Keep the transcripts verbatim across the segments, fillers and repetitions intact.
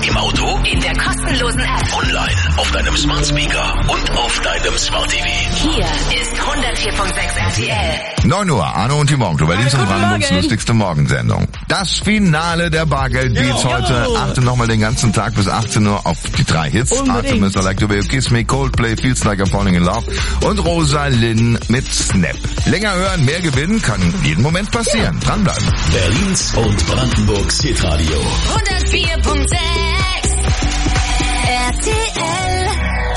Im Auto, in der kostenlosen App, online, auf deinem Smart Speaker und auf deinem Smart T V. Hier ist hundertvier Komma sechs R T L. neun Uhr, Arno und die Morgen, Berlins und Brandenburgs lustigste Morgensendung. Das Finale der Bargeldbeats ja, heute. ja. Achte nochmal den ganzen Tag bis achtzehn Uhr auf die drei Hits. Artemis, I Like the Way You Kiss Me, Coldplay, Feels Like I'm Falling in Love und Rosalind mit Snap. Länger hören, mehr gewinnen, kann jeden Moment passieren. Ja. Dranbleiben. Berlins und Brandenburgs Hitradio. hundertvier Komma sechs R T L.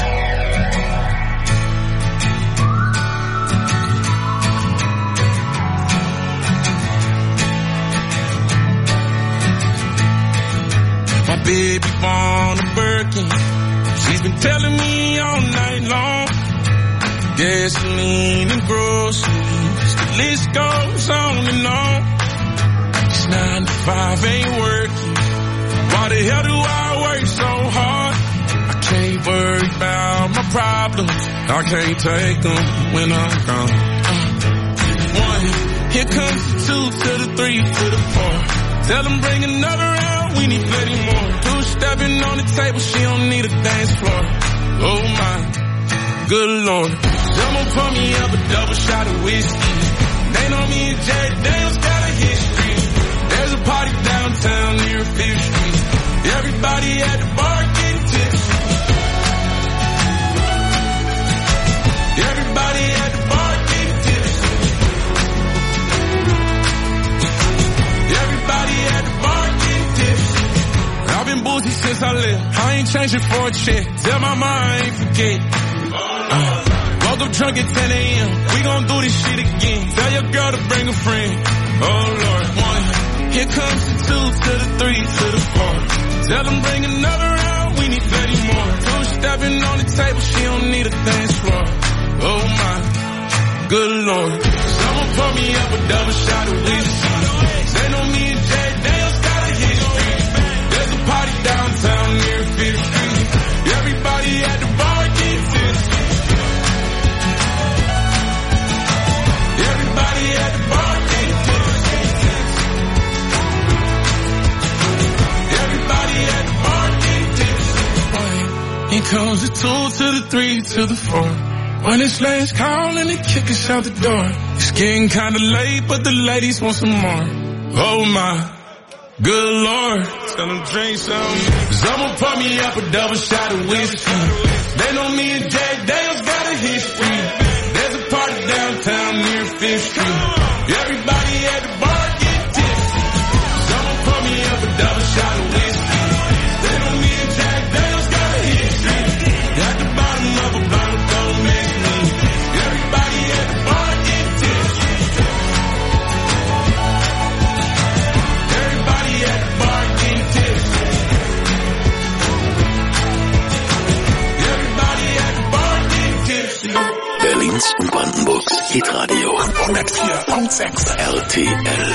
My baby born a Birkin. She's been telling me all night long. Gasoline and groceries, the list goes on and on. It's nine to five, ain't working. Why the hell do I work so hard? I can't worry about my problems. I can't take them when I'm gone. Uh, one, here comes the two to the three to the four. Tell them bring another round, we need plenty more. Two stepping on the table, she don't need a dance floor. Oh my, good Lord. Someone pour me up a double shot of whiskey. They know me and Jay Daniels got a history. There's a party downtown near Fifth Street. Everybody at the bar getting tipsy. Everybody at the bar getting tipsy. Everybody at the bar getting tipsy. I've been boozy since I left. I ain't changing for a check. Tell my mom I ain't forget. Uh, woke up drunk at ten a.m. We gon' do this shit again. Tell your girl to bring a friend. Oh Lord, one. Here comes the two to the three to the four. Tell them bring another round, we need plenty more. Two stepping on the table, she don't need a dance floor. Oh my, good Lord. Someone pour me up a double shot of whiskey. They know me and Jay Daniels got a history. There's a party downtown near Fifth Street. Everybody at the bar getting tipsy. Everybody at the bar getting tipsy. Everybody at the bar getting tipsy. Here comes the two to the three to the four. When it's last call and they kick us out the door. It's getting kinda late, but the ladies want some more. Oh my, good Lord. Tell them drink some. Someone pour me up a double shot of whiskey. They know me and Jack Daniels got a history. There's a party downtown near Fifth Street. Everybody at the bar get tipsy. Someone pour me up a double shot of whiskey. They know me and Jack Daniels got a history. At the bottom of a bottle, don't make me. Everybody at the bar get tipsy. Everybody at the bar get tipsy. Everybody at the bar get tipsy. Berlins und Brandenburgs Hitradio. hundertvier Komma sechs R T L.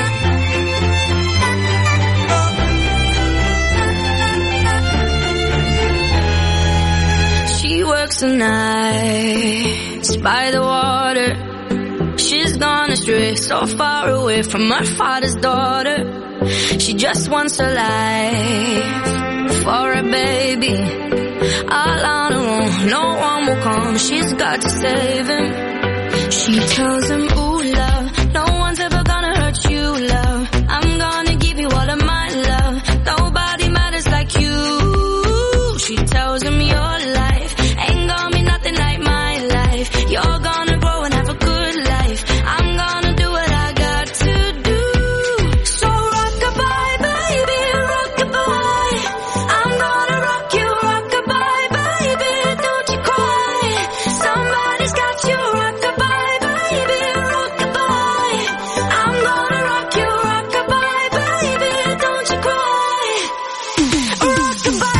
She works the nights by the water. She's gone astray, so far away from her father's daughter. She just wants a life for a baby. All on her own, no one will come. She's got to save him. She tells him, ooh, love, no one's ever gonna hurt you, love. I'm gonna give you all of my love. Nobody matters like you. She tells him your life ain't gonna be nothing like my life. You're gonna grow and have a good life. I'm gonna do what I got to do. So rock-a-bye, baby, rock-a-bye. I'm gonna rock you, rock-a-bye, baby, don't you cry. Somebody's got you, rock-a-bye, baby, rock-a-bye. I'm gonna rock you, rock-a-bye, baby, don't you cry. Rock-a-bye.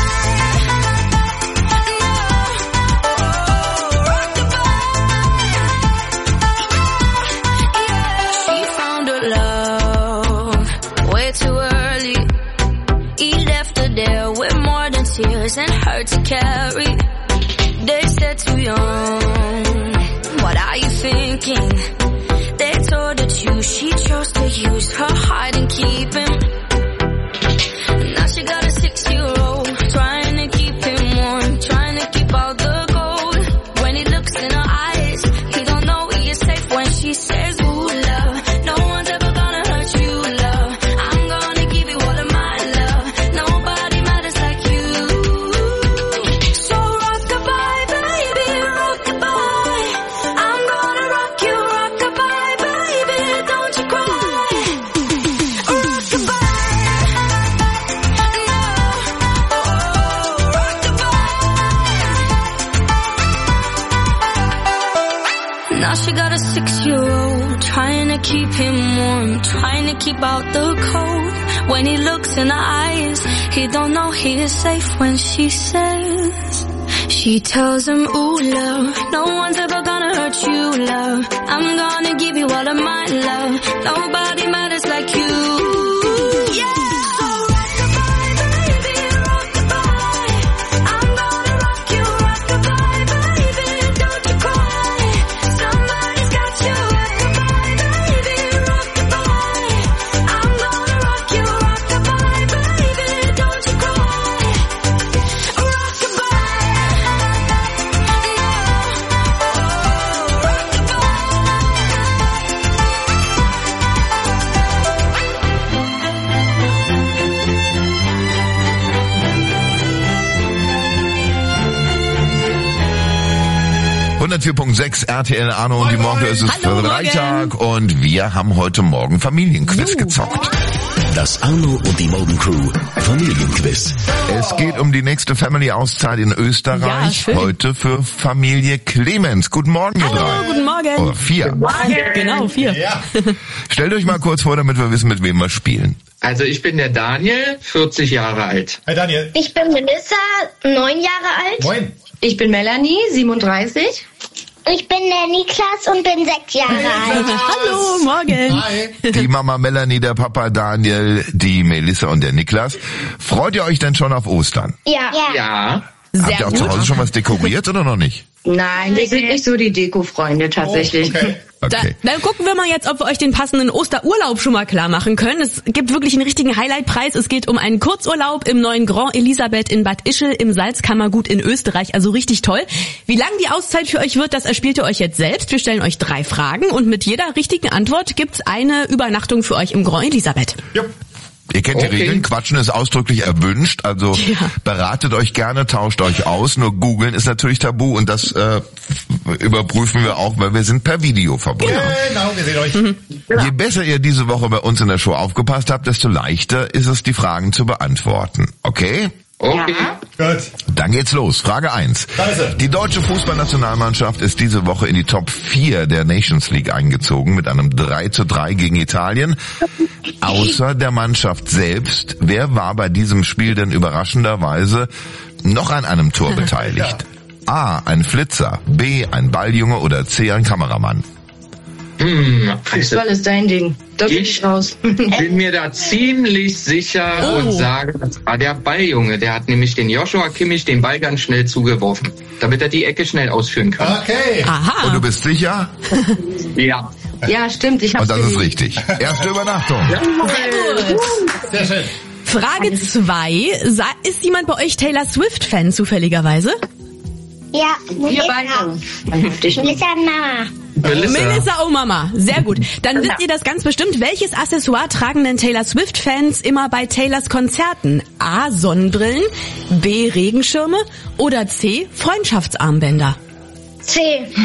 She found her love way too early. He left her there with more than tears and hurt to carry. They said too young, what are you thinking? They told her to choose, she chose to use her heart and keep him. Now she got a six-year-old she got a six-year-old, trying to keep him warm, trying to keep out the cold. When he looks in her eyes, he don't know he is safe when she says, she tells him, ooh, love, no one's ever gonna hurt you, love. I'm gonna give you all of my love. Nobody matters like you. Yeah. hundertvier Komma sechs R T L Arno und die Morgen, es ist Hallo, Freitag und wir haben heute Morgen Familienquiz gezockt. Das Arno und die Morgen Crew Familienquiz. Es geht um die nächste Family-Auszeit in Österreich. Ja, heute für Familie Clemens. Guten Morgen, ihr Hallo, drei. guten Morgen. Oder vier. Genau, vier. Ja. Stellt euch mal kurz vor, damit wir wissen, mit wem wir spielen. Also ich bin der Daniel, vierzig Jahre alt. Hi Daniel. Ich bin Melissa, neun Jahre alt. Moin. Ich bin Melanie, siebenunddreißig. Ich bin der Niklas und bin sechs Jahre alt. Hallo, morgen. Hi. Die Mama Melanie, der Papa Daniel, die Melissa und der Niklas. Freut ihr euch denn schon auf Ostern? Ja. ja. Ja. Habt Sehr ihr auch zu gut. Hause schon was dekoriert oder noch nicht? Nein, wir sind nicht so die Deko-Freunde tatsächlich. Oh, okay. Da, Okay. dann gucken wir mal jetzt, ob wir euch den passenden Osterurlaub schon mal klar machen können. Es gibt wirklich einen richtigen Highlightpreis. Es geht um einen Kurzurlaub im neuen Grand Elisabeth in Bad Ischl im Salzkammergut in Österreich. Also richtig toll. Wie lang die Auszeit für euch wird, das erspielt ihr euch jetzt selbst. Wir stellen euch drei Fragen und mit jeder richtigen Antwort gibt's eine Übernachtung für euch im Grand Elisabeth. Jupp. Ihr kennt Okay. die Regeln, Quatschen ist ausdrücklich erwünscht, also Ja. beratet euch gerne, tauscht euch aus, nur googeln ist natürlich tabu und das äh, überprüfen wir auch, weil wir sind per Video verbunden. Genau, wir sehen euch. Je besser ihr diese Woche bei uns in der Show aufgepasst habt, desto leichter ist es, die Fragen zu beantworten. Okay? Okay. Gut. Dann geht's los. Frage eins. Da ist er. Die deutsche Fußballnationalmannschaft ist diese Woche in die Top vier der Nations League eingezogen mit einem drei zu drei gegen Italien. Außer der Mannschaft selbst, wer war bei diesem Spiel denn überraschenderweise noch an einem Tor beteiligt? A, ein Flitzer, B, ein Balljunge oder C, ein Kameramann? Hm, Fußball ist dein Ding. Da bin ich raus. bin mir da ziemlich sicher Oh. und sage, das war der Balljunge. Der hat nämlich den Joshua Kimmich den Ball ganz schnell zugeworfen, damit er die Ecke schnell ausführen kann. Okay. Aha. Und du bist sicher? Ja. Ja, stimmt. Ich hab's Und das ist gelesen. richtig. Erste Übernachtung. Sehr schön. Frage zwei. Sa- Ist jemand bei euch Taylor Swift-Fan zufälligerweise? Ja, Wir Melissa. beide. Heftig. Melissa und Mama. Melissa. Melissa, oh Mama. Sehr gut. Dann wisst ihr das ganz bestimmt. Welches Accessoire tragen denn Taylor Swift-Fans immer bei Taylors Konzerten? A. Sonnenbrillen, B. Regenschirme oder C. Freundschaftsarmbänder? C.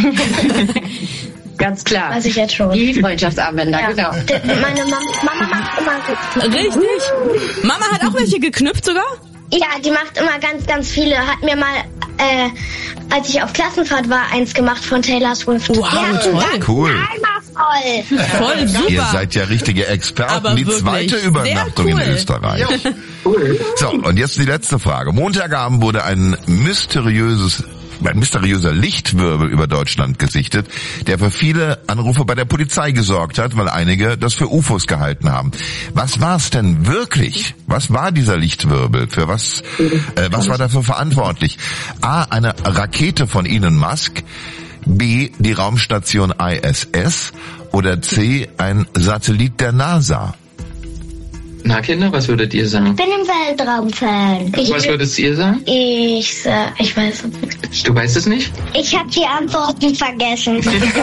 Ganz klar. Weiß ich jetzt schon. Die Freundschaftsarmbänder, Ja. genau. D- Meine Mama, Mama macht immer so. Richtig. Mama hat auch welche geknüpft sogar? Ja, die macht immer ganz, ganz viele. Hat mir mal, äh, als ich auf Klassenfahrt war, eins gemacht von Taylor Swift. Wow, ja, toll. Cool. Einmal voll. Voll super. Ihr seid ja richtige Experten. Aber Die wirklich. zweite Sehr Übernachtung in cool. Österreich. So, und jetzt die letzte Frage. Montagabend wurde ein mysteriöses ein mysteriöser Lichtwirbel über Deutschland gesichtet, der für viele Anrufe bei der Polizei gesorgt hat, weil einige das für U F Os gehalten haben. Was war es denn wirklich? Was war dieser Lichtwirbel? Für was, äh, was war dafür verantwortlich? A, eine Rakete von Elon Musk, B, die Raumstation I S S oder C, ein Satellit der NASA? Na Kinder, was würdet ihr sagen? Ich bin im Weltraum-Fan. Was Ich, würdest ihr sagen? ich, äh, ich weiß es nicht. Du weißt es nicht? Ich habe die Antworten vergessen.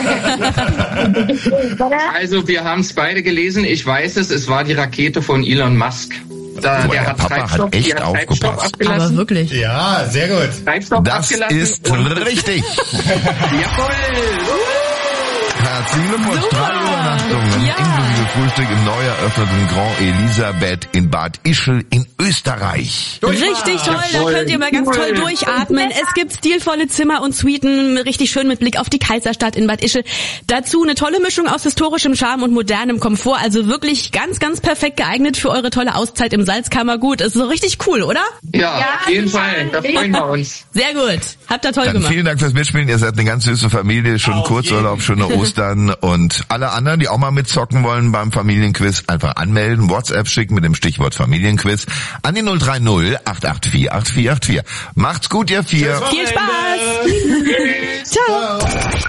Oder? Also wir haben es beide gelesen. Ich weiß es, es war die Rakete von Elon Musk. Da, Boah, der der hat Papa Treibstoff, hat echt die hat Treibstoff aufgepasst. Aber abgelassen. wirklich. Ja, sehr gut. Treibstoff Das abgelassen ist und richtig. Jawohl! Herzlichen Glückwunsch. Drei Übernachtungen Ja. inklusive Frühstück im neu eröffneten Grand Elisabeth in Bad Ischl in Österreich. Richtig toll, da könnt ihr mal ganz toll durchatmen. Es gibt stilvolle Zimmer und Suiten, richtig schön mit Blick auf die Kaiserstadt in Bad Ischl. Dazu eine tolle Mischung aus historischem Charme und modernem Komfort, also wirklich ganz, ganz perfekt geeignet für eure tolle Auszeit im Salzkammergut. Ist so richtig cool, oder? Ja, auf jeden Fall, da freuen wir uns. Sehr gut, habt ihr toll Dann gemacht. vielen Dank fürs Mitspielen. Ihr seid eine ganz süße Familie. Schönen Kurzurlaub, schöne Ostern. Und alle anderen, die auch mal mitzocken wollen beim Familienquiz, einfach anmelden, WhatsApp schicken mit dem Stichwort Familienquiz an die null drei null acht acht vier acht vier acht vier. Macht's gut, ihr vier. Viel Spaß. Ciao.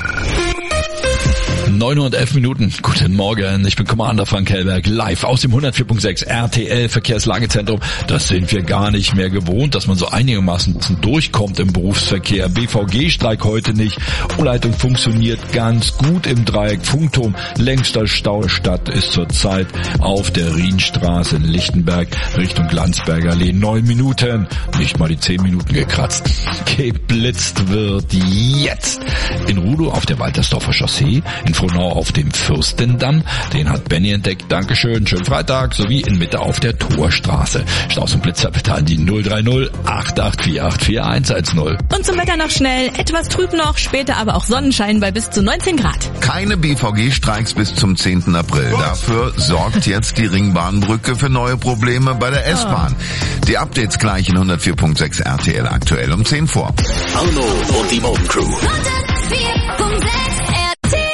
neun Uhr und elf Minuten. Guten Morgen, ich bin Commander Frank Hellberg, live aus dem hundert vier Punkt sechs R T L Verkehrslagezentrum. Das sind wir gar nicht mehr gewohnt, dass man so einigermaßen durchkommt im Berufsverkehr. B V G-Streik heute nicht. Umleitung funktioniert ganz gut im Dreieck Funkturm. Längster Staustadt ist zurzeit auf der Rienstraße in Lichtenberg Richtung Landsberger Allee. Neun Minuten, nicht mal die zehn Minuten gekratzt. Geblitzt wird jetzt in Rudow auf der Waltersdorfer Chaussee, in Frohnau auf dem Fürstendamm. Den hat Benny entdeckt. Dankeschön. Schönen Freitag. Sowie in Mitte auf der Torstraße. Staus und Blitzer bitte an die null drei null acht acht vier acht vier eins eins null. Und zum Wetter noch schnell. Etwas trüb noch, später aber auch Sonnenschein bei bis zu neunzehn Grad. Keine B V G-Streiks bis zum zehnten April. Dafür sorgt jetzt die Ringbahnbrücke für neue Probleme bei der S-Bahn. Die Updates gleich in hundert vier Punkt sechs R T L aktuell um zehn vor. Arno und die Morgencrew. hundert vier Punkt sechs R T L.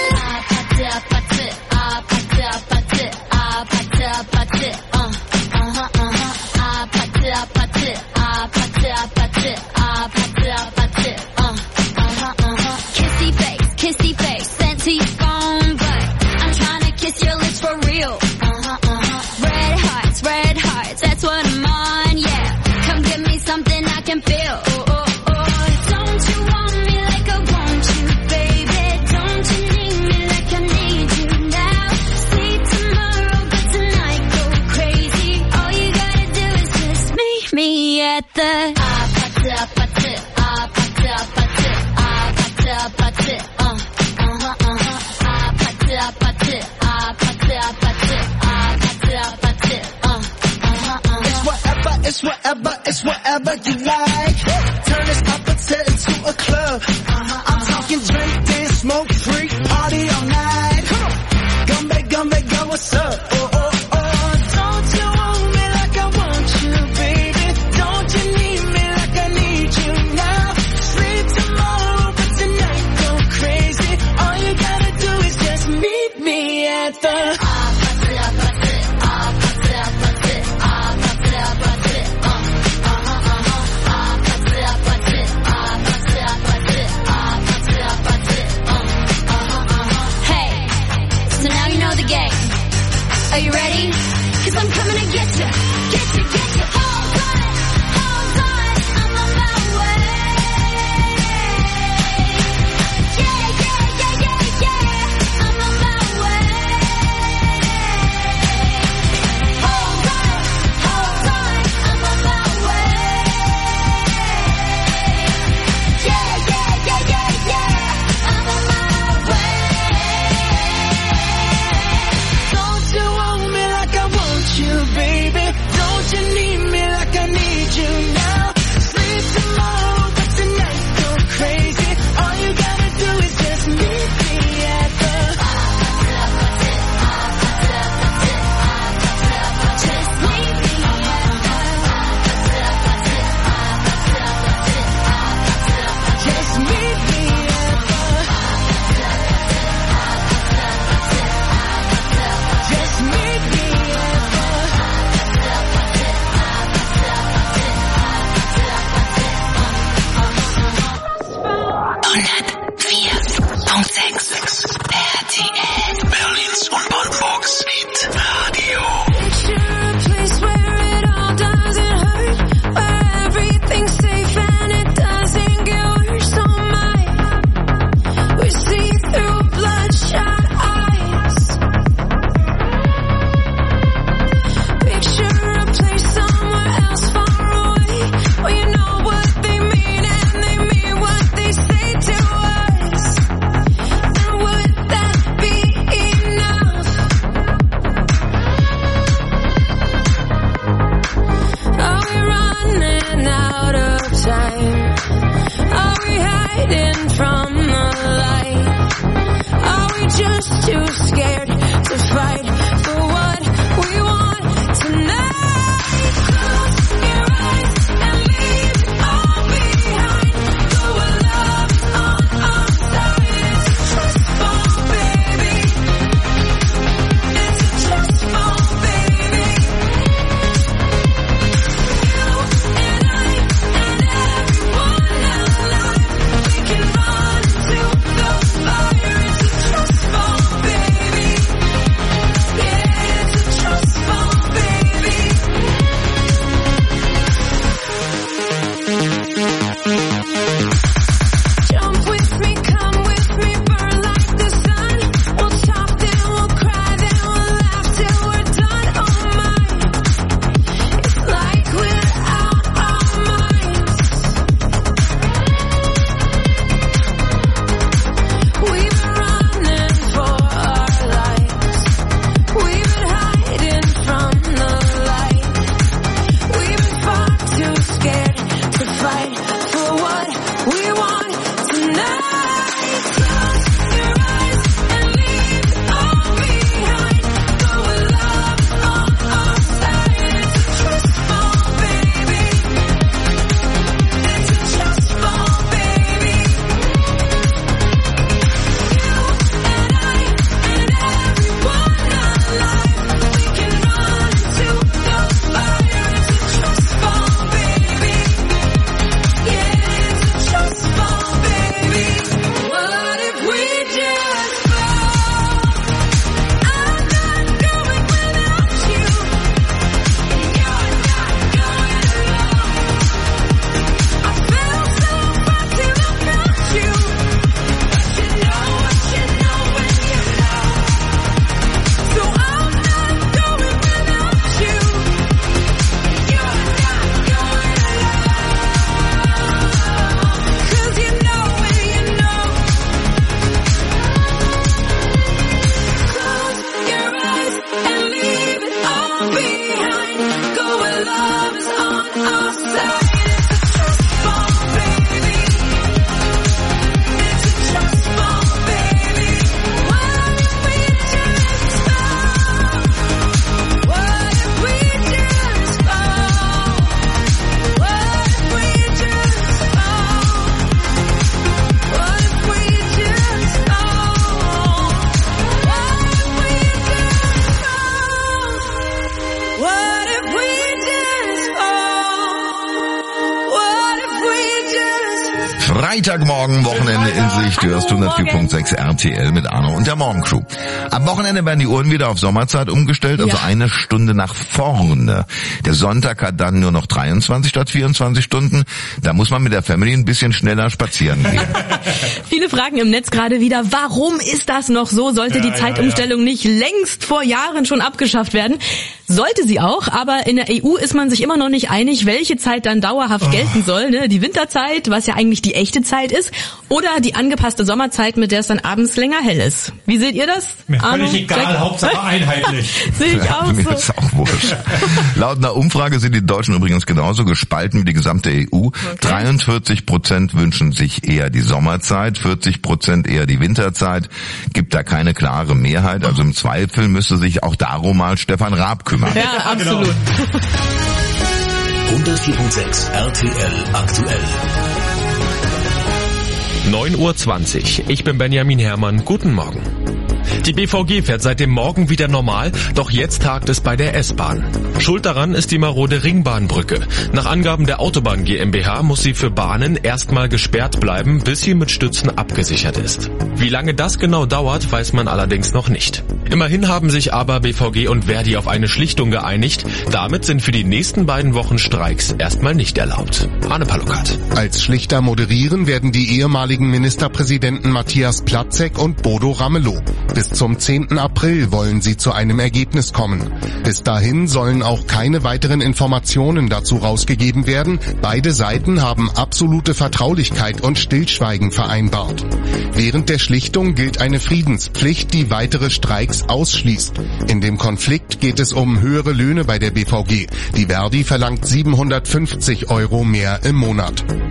Kissy face, kissy face, sent to your phone, but I'm trying to kiss your lips for real. Red hearts, red hearts, that's what I'm on, yeah. Come give me something I can feel. Oh, oh, oh. Don't you want me like I want you, baby? Don't you need me like I need you now? See tomorrow, but tonight go crazy. All you gotta do is just meet me at the It's whatever, it's whatever you like. Turn this opposite into a club. I'm talking drink, dance, smoke, free, party all night. Come on, gumbe, gumbe, go, what's up? Oh, oh, oh, don't you want me like I want you, baby? Don't you need me like I need you now? Sleep tomorrow, but tonight go crazy. All you gotta do is just meet me at the too scared to fight for what we want tonight. Close your eyes and leave it all behind. Go where love is on our side. It's a trust fall, baby. It's a trust fall, baby. You and I and everyone alive, we can run into the fire. It's a trust fall, baby. Yeah, it's a trust fall, baby. Jump with me, come with me, burn like the sun. We'll talk, then we'll cry, then we'll laugh till we're done. Oh my, it's like we're out our minds. We've been running for our lives. We've been hiding from the light. We've been far too scared to fight for what we want tonight. Close your eyes and leave it all behind. Go where love is on our side. It's a trust fall, baby. It's a trust fall, baby. You and I and everyone alive, we can run into the fire. It's a trust fall, baby. Yeah, it's a trust fall, baby. What if we just fall? I'm not going without you. You're not going alone. I felt so far to look at you, but you know what you know when you know. So I'm not going without you. You're not going alone. 'Cause you know when you know. Close your eyes and leave it all behind. Go where love is on our side. It's a trust fall, baby. It's a trust fall, baby. What if we just fall? What if we just fall? What if we just fall? What if we just fall? What if we just fall? What if we just fall? What if we just Freitagmorgen, Wochenende in Sicht. Du hörst hundertvier Komma sechs R T L mit Arno und der Morgencrew. Am Wochenende werden die Uhren wieder auf Sommerzeit umgestellt, also Ja. eine Stunde nach vorne. Der Sonntag hat dann nur noch dreiundzwanzig statt vierundzwanzig Stunden. Da muss man mit der Family ein bisschen schneller spazieren gehen. Viele fragen im Netz gerade wieder, warum ist das noch so? Sollte Ja, die ja, Zeitumstellung nicht längst vor Jahren schon abgeschafft werden? Sollte sie auch, aber in der E U ist man sich immer noch nicht einig, welche Zeit dann dauerhaft gelten soll. Ne? Die Winterzeit, was ja eigentlich die echte Zeit ist, oder die angepasste Sommerzeit, mit der es dann abends länger hell ist. Wie seht ihr das? Mir Arno, völlig egal, Jack? Hauptsache einheitlich. Sehe ich auch Mir so. ist auch wurscht. Laut einer Umfrage sind die Deutschen übrigens genauso gespalten wie die gesamte E U. dreiundvierzig Prozent wünschen sich eher die Sommerzeit, vierzig Prozent eher die Winterzeit. Gibt da keine klare Mehrheit. Also im Zweifel müsste sich auch darum mal Stefan Raab kümmern. Ja, absolut. hundertvier Komma sechs R T L aktuell. neun Uhr zwanzig. Ich bin Benjamin Herrmann. Guten Morgen. Die B V G fährt seit dem Morgen wieder normal, doch jetzt hakt es bei der S-Bahn. Schuld daran ist die marode Ringbahnbrücke. Nach Angaben der Autobahn GmbH muss sie für Bahnen erstmal gesperrt bleiben, bis sie mit Stützen abgesichert ist. Wie lange das genau dauert, weiß man allerdings noch nicht. Immerhin haben sich aber B V G und Verdi auf eine Schlichtung geeinigt. Damit sind für die nächsten beiden Wochen Streiks erstmal nicht erlaubt. Arne Palukat. Als Schlichter moderieren werden die ehemaligen Ministerpräsidenten Matthias Platzek und Bodo Ramelow. Bis zum zehnten April wollen sie zu einem Ergebnis kommen. Bis dahin sollen auch keine weiteren Informationen dazu rausgegeben werden. Beide Seiten haben absolute Vertraulichkeit und Stillschweigen vereinbart. Während der Schlichtung gilt eine Friedenspflicht, die weitere Streiks ausschließt. In dem Konflikt geht es um höhere Löhne bei der B V G. Die Verdi verlangt siebenhundertfünfzig Euro mehr im Monat.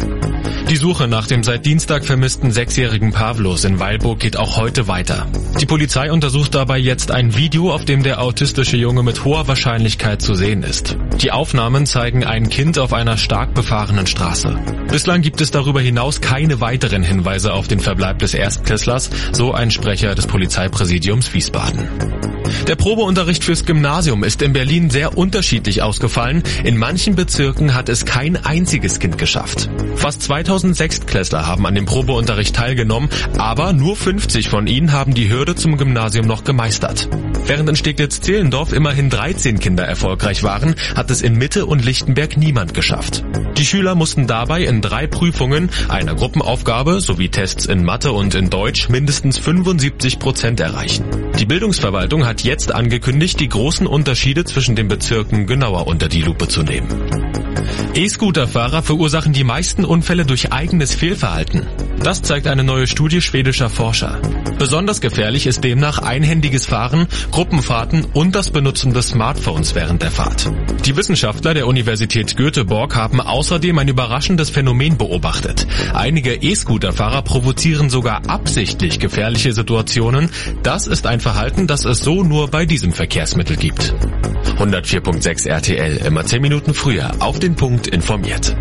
Die Suche nach dem seit Dienstag vermissten sechsjährigen Pavlos in Weilburg geht auch heute weiter. Die Polizei untersucht dabei jetzt ein Video, auf dem der autistische Junge mit hoher Wahrscheinlichkeit zu sehen ist. Die Aufnahmen zeigen ein Kind auf einer stark befahrenen Straße. Bislang gibt es darüber hinaus keine weiteren Hinweise auf den Verbleib des Erstklässlers, so ein Sprecher des Polizeipräsidiums Wiesbaden. Der Probeunterricht fürs Gymnasium ist in Berlin sehr unterschiedlich ausgefallen. In manchen Bezirken hat es kein einziges Kind geschafft. Fast zweitausend Sechstklässler haben an dem Probeunterricht teilgenommen, aber nur fünfzig von ihnen haben die Hürde zum Gymnasium noch gemeistert. Während in Steglitz-Zehlendorf immerhin dreizehn Kinder erfolgreich waren, hat es in Mitte und Lichtenberg niemand geschafft. Die Schüler mussten dabei in drei Prüfungen, einer Gruppenaufgabe sowie Tests in Mathe und in Deutsch mindestens fünfundsiebzig Prozent erreichen. Die Bildungsverwaltung hat jetzt angekündigt, die großen Unterschiede zwischen den Bezirken genauer unter die Lupe zu nehmen. E-Scooter-Fahrer verursachen die meisten Unfälle durch eigenes Fehlverhalten. Das zeigt eine neue Studie schwedischer Forscher. Besonders gefährlich ist demnach einhändiges Fahren, Gruppenfahrten und das Benutzen des Smartphones während der Fahrt. Die Wissenschaftler der Universität Göteborg haben außerdem ein überraschendes Phänomen beobachtet. Einige E-Scooter-Fahrer provozieren sogar absichtlich gefährliche Situationen. Das ist ein Verhalten, das es so nur bei diesem Verkehrsmittel gibt. hundertvier Komma sechs R T L, immer zehn Minuten früher, auf den Punkt informiert.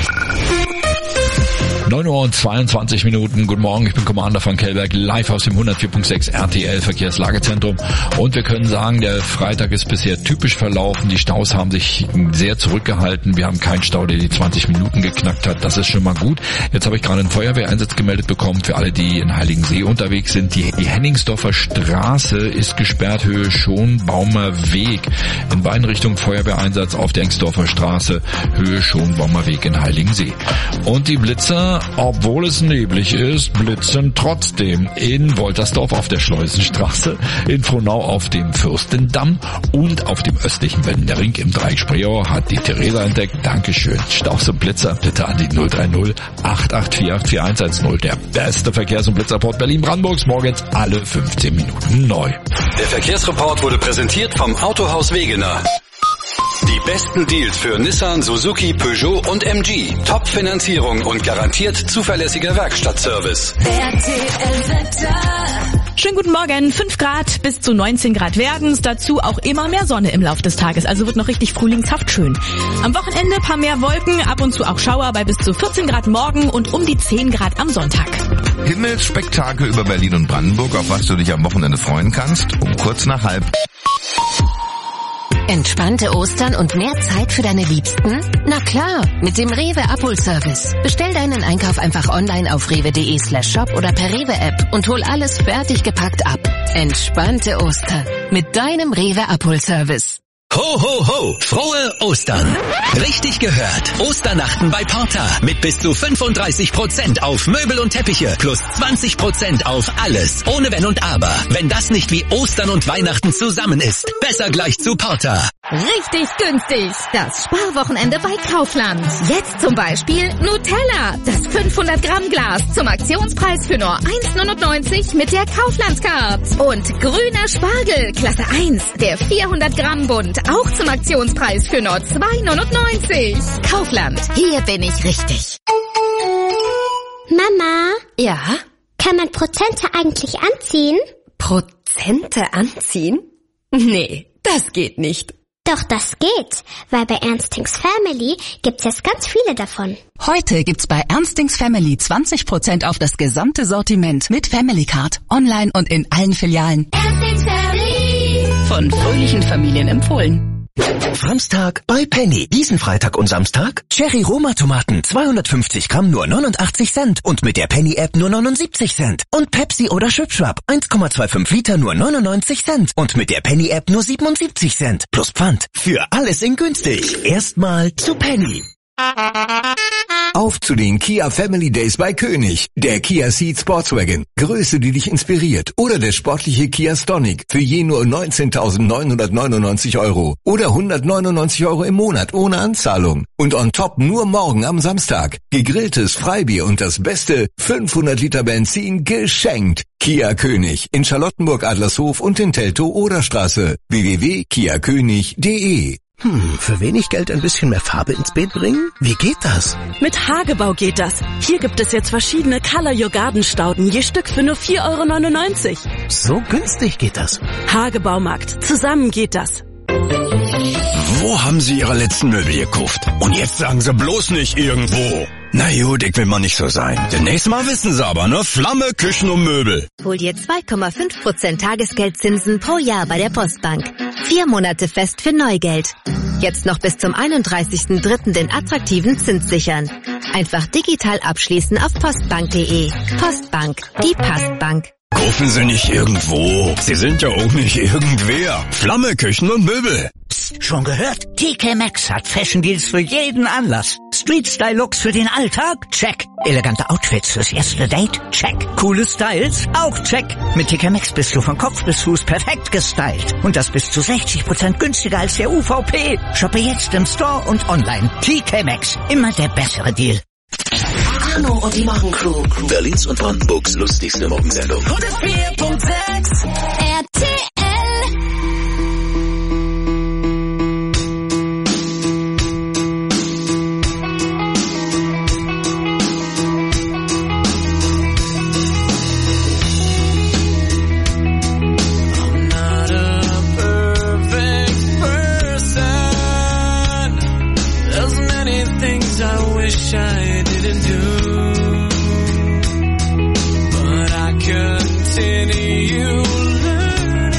neun Uhr und zweiundzwanzig Minuten. Guten Morgen, ich bin Commander von Kellberg, live aus dem hundertvier Komma sechs R T L Verkehrslagezentrum. Und wir können sagen, der Freitag ist bisher typisch verlaufen. Die Staus haben sich sehr zurückgehalten. Wir haben keinen Stau, der die zwanzig Minuten geknackt hat. Das ist schon mal gut. Jetzt habe ich gerade einen Feuerwehreinsatz gemeldet bekommen für alle, die in Heiligensee unterwegs sind. Die, die Henningsdorfer Straße ist gesperrt, Höhe Schonbaumer Weg. In beiden Richtungen Feuerwehreinsatz auf der Engsdorfer Straße, Höhe Schonbaumer Weg in Heiligensee. Und die Blitzer, obwohl es neblig ist, blitzen trotzdem in Woltersdorf auf der Schleusenstraße, in Frohnau auf dem Fürstendamm und auf dem östlichen Wendering im Dreieck Spreeau hat die Theresa entdeckt. Dankeschön. Staus und Blitzer bitte an die null drei null acht acht vier acht vier eins eins null. Der beste Verkehrs- und Blitzreport Berlin-Brandenburgs, morgens alle fünfzehn Minuten neu. Der Verkehrsreport wurde präsentiert vom Autohaus Wegener. Die besten Deals für Nissan, Suzuki, Peugeot und M G. Top-Finanzierung und garantiert zuverlässiger Werkstattservice. R T L-Wetter. Schönen guten Morgen. fünf Grad bis zu neunzehn Grad werden's. Dazu auch immer mehr Sonne im Lauf des Tages. Also wird noch richtig frühlingshaft schön. Am Wochenende paar mehr Wolken, ab und zu auch Schauer bei bis zu vierzehn Grad morgen und um die zehn Grad am Sonntag. Himmelsspektakel über Berlin und Brandenburg, auf was du dich am Wochenende freuen kannst, um kurz nach halb. Entspannte Ostern und mehr Zeit für deine Liebsten? Na klar, mit dem Rewe Abholservice. Bestell deinen Einkauf einfach online auf rewe.de slash shop oder per Rewe-App und hol alles fertig gepackt ab. Entspannte Ostern mit deinem Rewe Abholservice. Ho, ho, ho! Frohe Ostern! Richtig gehört. Osternachten bei Porta mit bis zu fünfunddreißig Prozent auf Möbel und Teppiche plus zwanzig Prozent auf alles. Ohne Wenn und Aber. Wenn das nicht wie Ostern und Weihnachten zusammen ist. Besser gleich zu Porta. Richtig günstig. Das Sparwochenende bei Kaufland. Jetzt zum Beispiel Nutella. Das fünfhundert Gramm Glas zum Aktionspreis für nur eins neunundneunzig mit der Kaufland-Card. Und grüner Spargel, Klasse eins. Der vierhundert Gramm Bund. Auch zum Aktionspreis für nur zwei neunundneunzig. Kaufland. Hier bin ich richtig. Mama? Ja? Kann man Prozente eigentlich anziehen? Prozente anziehen? Nee, das geht nicht. Doch, das geht, weil bei Ernstings Family gibt's jetzt ganz viele davon. Heute gibt's bei Ernstings Family zwanzig Prozent auf das gesamte Sortiment mit Family Card, online und in allen Filialen. Ernstings Family. Von fröhlichen Familien empfohlen. Samstag bei Penny. Diesen Freitag und Samstag Cherry Roma Tomaten zweihundertfünfzig Gramm nur neunundachtzig Cent und mit der Penny App nur neunundsiebzig Cent. Und Pepsi oder Schwipschwapp eins Komma fünfundzwanzig Liter nur neunundneunzig Cent und mit der Penny App nur siebenundsiebzig Cent. Plus Pfand. Für alles in günstig. Erstmal zu Penny. Auf zu den Kia Family Days bei König. Der Kia Ceed Sportswagen. Größe, die dich inspiriert. Oder der sportliche Kia Stonic für je nur neunzehntausendneunhundertneunundneunzig Euro. Oder hundertneunundneunzig Euro im Monat ohne Anzahlung. Und on top nur morgen am Samstag. Gegrilltes Freibier und das Beste fünfhundert Liter Benzin geschenkt. Kia König in Charlottenburg Adlershof und in Teltow Oderstraße. w w w punkt kia könig punkt d e Hm, für wenig Geld ein bisschen mehr Farbe ins Beet bringen? Wie geht das? Mit Hagebau geht das. Hier gibt es jetzt verschiedene Color Your Garden Stauden, je Stück für nur vier Euro neunundneunzig. So günstig geht das. Hagebaumarkt. Zusammen geht das. Wo haben Sie Ihre letzten Möbel gekauft? Und jetzt sagen Sie bloß nicht irgendwo. Na gut, ich will mal nicht so sein. Demnächst mal wissen Sie aber, ne? Flamme, Küchen und Möbel. Hol dir zwei Komma fünf Prozent Tagesgeldzinsen pro Jahr bei der Postbank. Vier Monate fest für Neugeld. Jetzt noch bis zum einunddreißigsten dritten den attraktiven Zins sichern. Einfach digital abschließen auf postbank punkt de. Postbank, die Postbank. Kaufen Sie nicht irgendwo. Sie sind ja auch nicht irgendwer. Flamme, Küchen und Möbel. Psst, schon gehört? T K Maxx hat Fashion Deals für jeden Anlass. Street-Style-Looks für den Alltag? Check. Elegante Outfits fürs erste Date? Check. Coole Styles? Auch check. Mit T K Maxx bist du von Kopf bis Fuß perfekt gestylt. Und das bis zu sechzig Prozent günstiger als der U V P. Shoppe jetzt im Store und online. T K Maxx. Immer der bessere Deal. Arno und die Morgencrew. Berlins und Brandenburgs lustigste Morgensendung. hundertvier Komma sechs R T L. I didn't do, but I continue learning.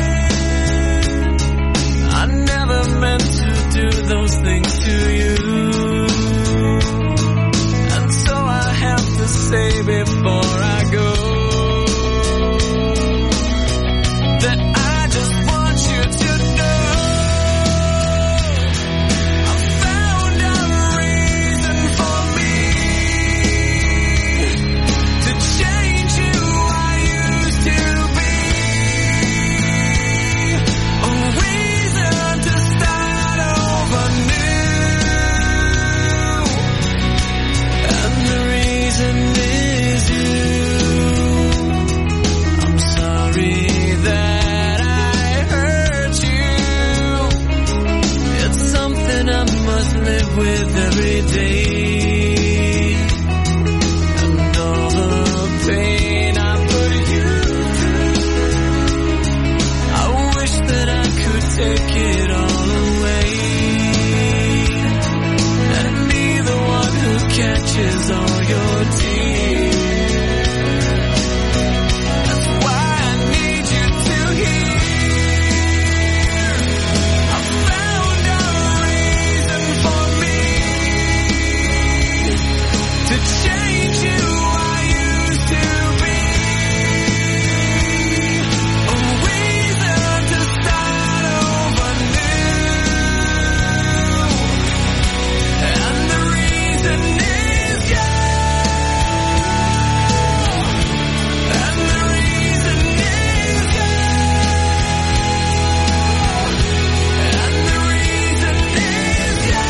I never meant to do those things to you, and so I have to say before I go that I just want you to know. With every day, and all the pain I put you through, I wish that I could take it all away, and be the one who catches all your tears. That's why I need you to hear. I found a reason for me to change you I used to be, a reason to start over new, and the reason is you, and the reason is you, and the reason is you.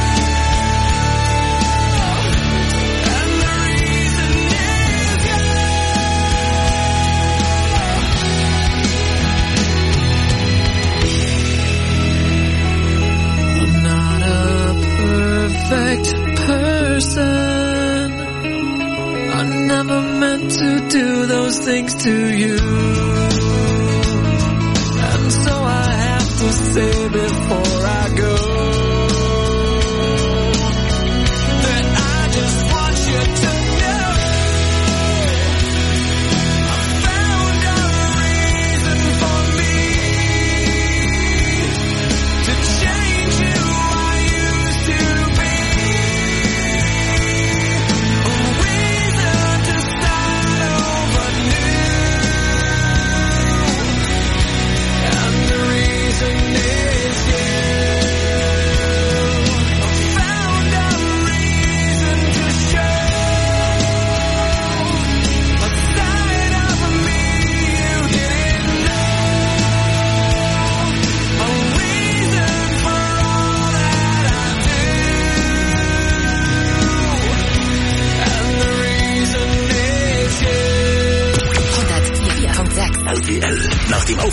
Perfect person. I never meant to do those things to you, and so I have to say before I go that I just want you to know I found a reason for me to change you I used to be. Yeah.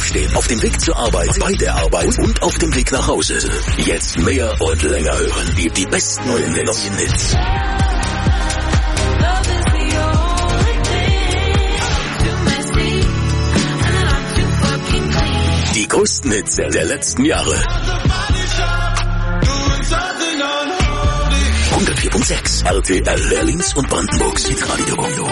Aufstehen, auf dem Weg zur Arbeit, bei der Arbeit und auf dem Weg nach Hause. Jetzt mehr und länger hören. Die, die besten neuen Hits. Die größten Hits der letzten Jahre. hundertvier Komma sechs R T L Berlins und Brandenburgs Hitradio.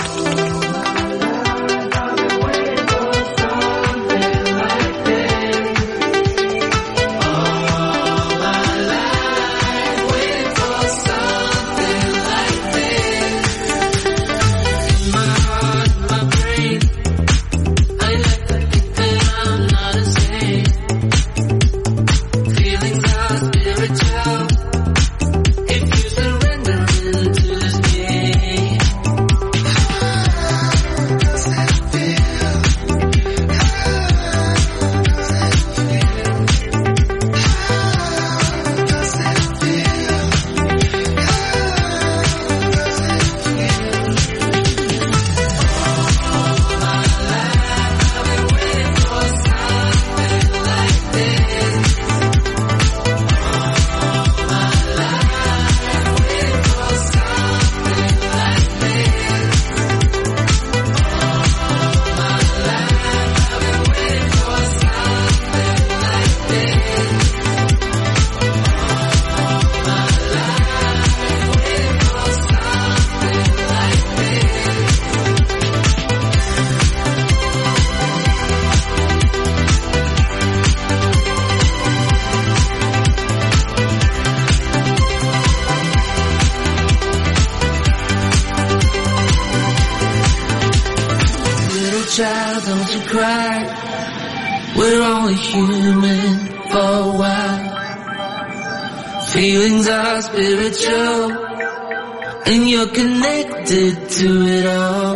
child, don't you cry. We're only human for a while. Feelings are spiritual, and you're connected to it all.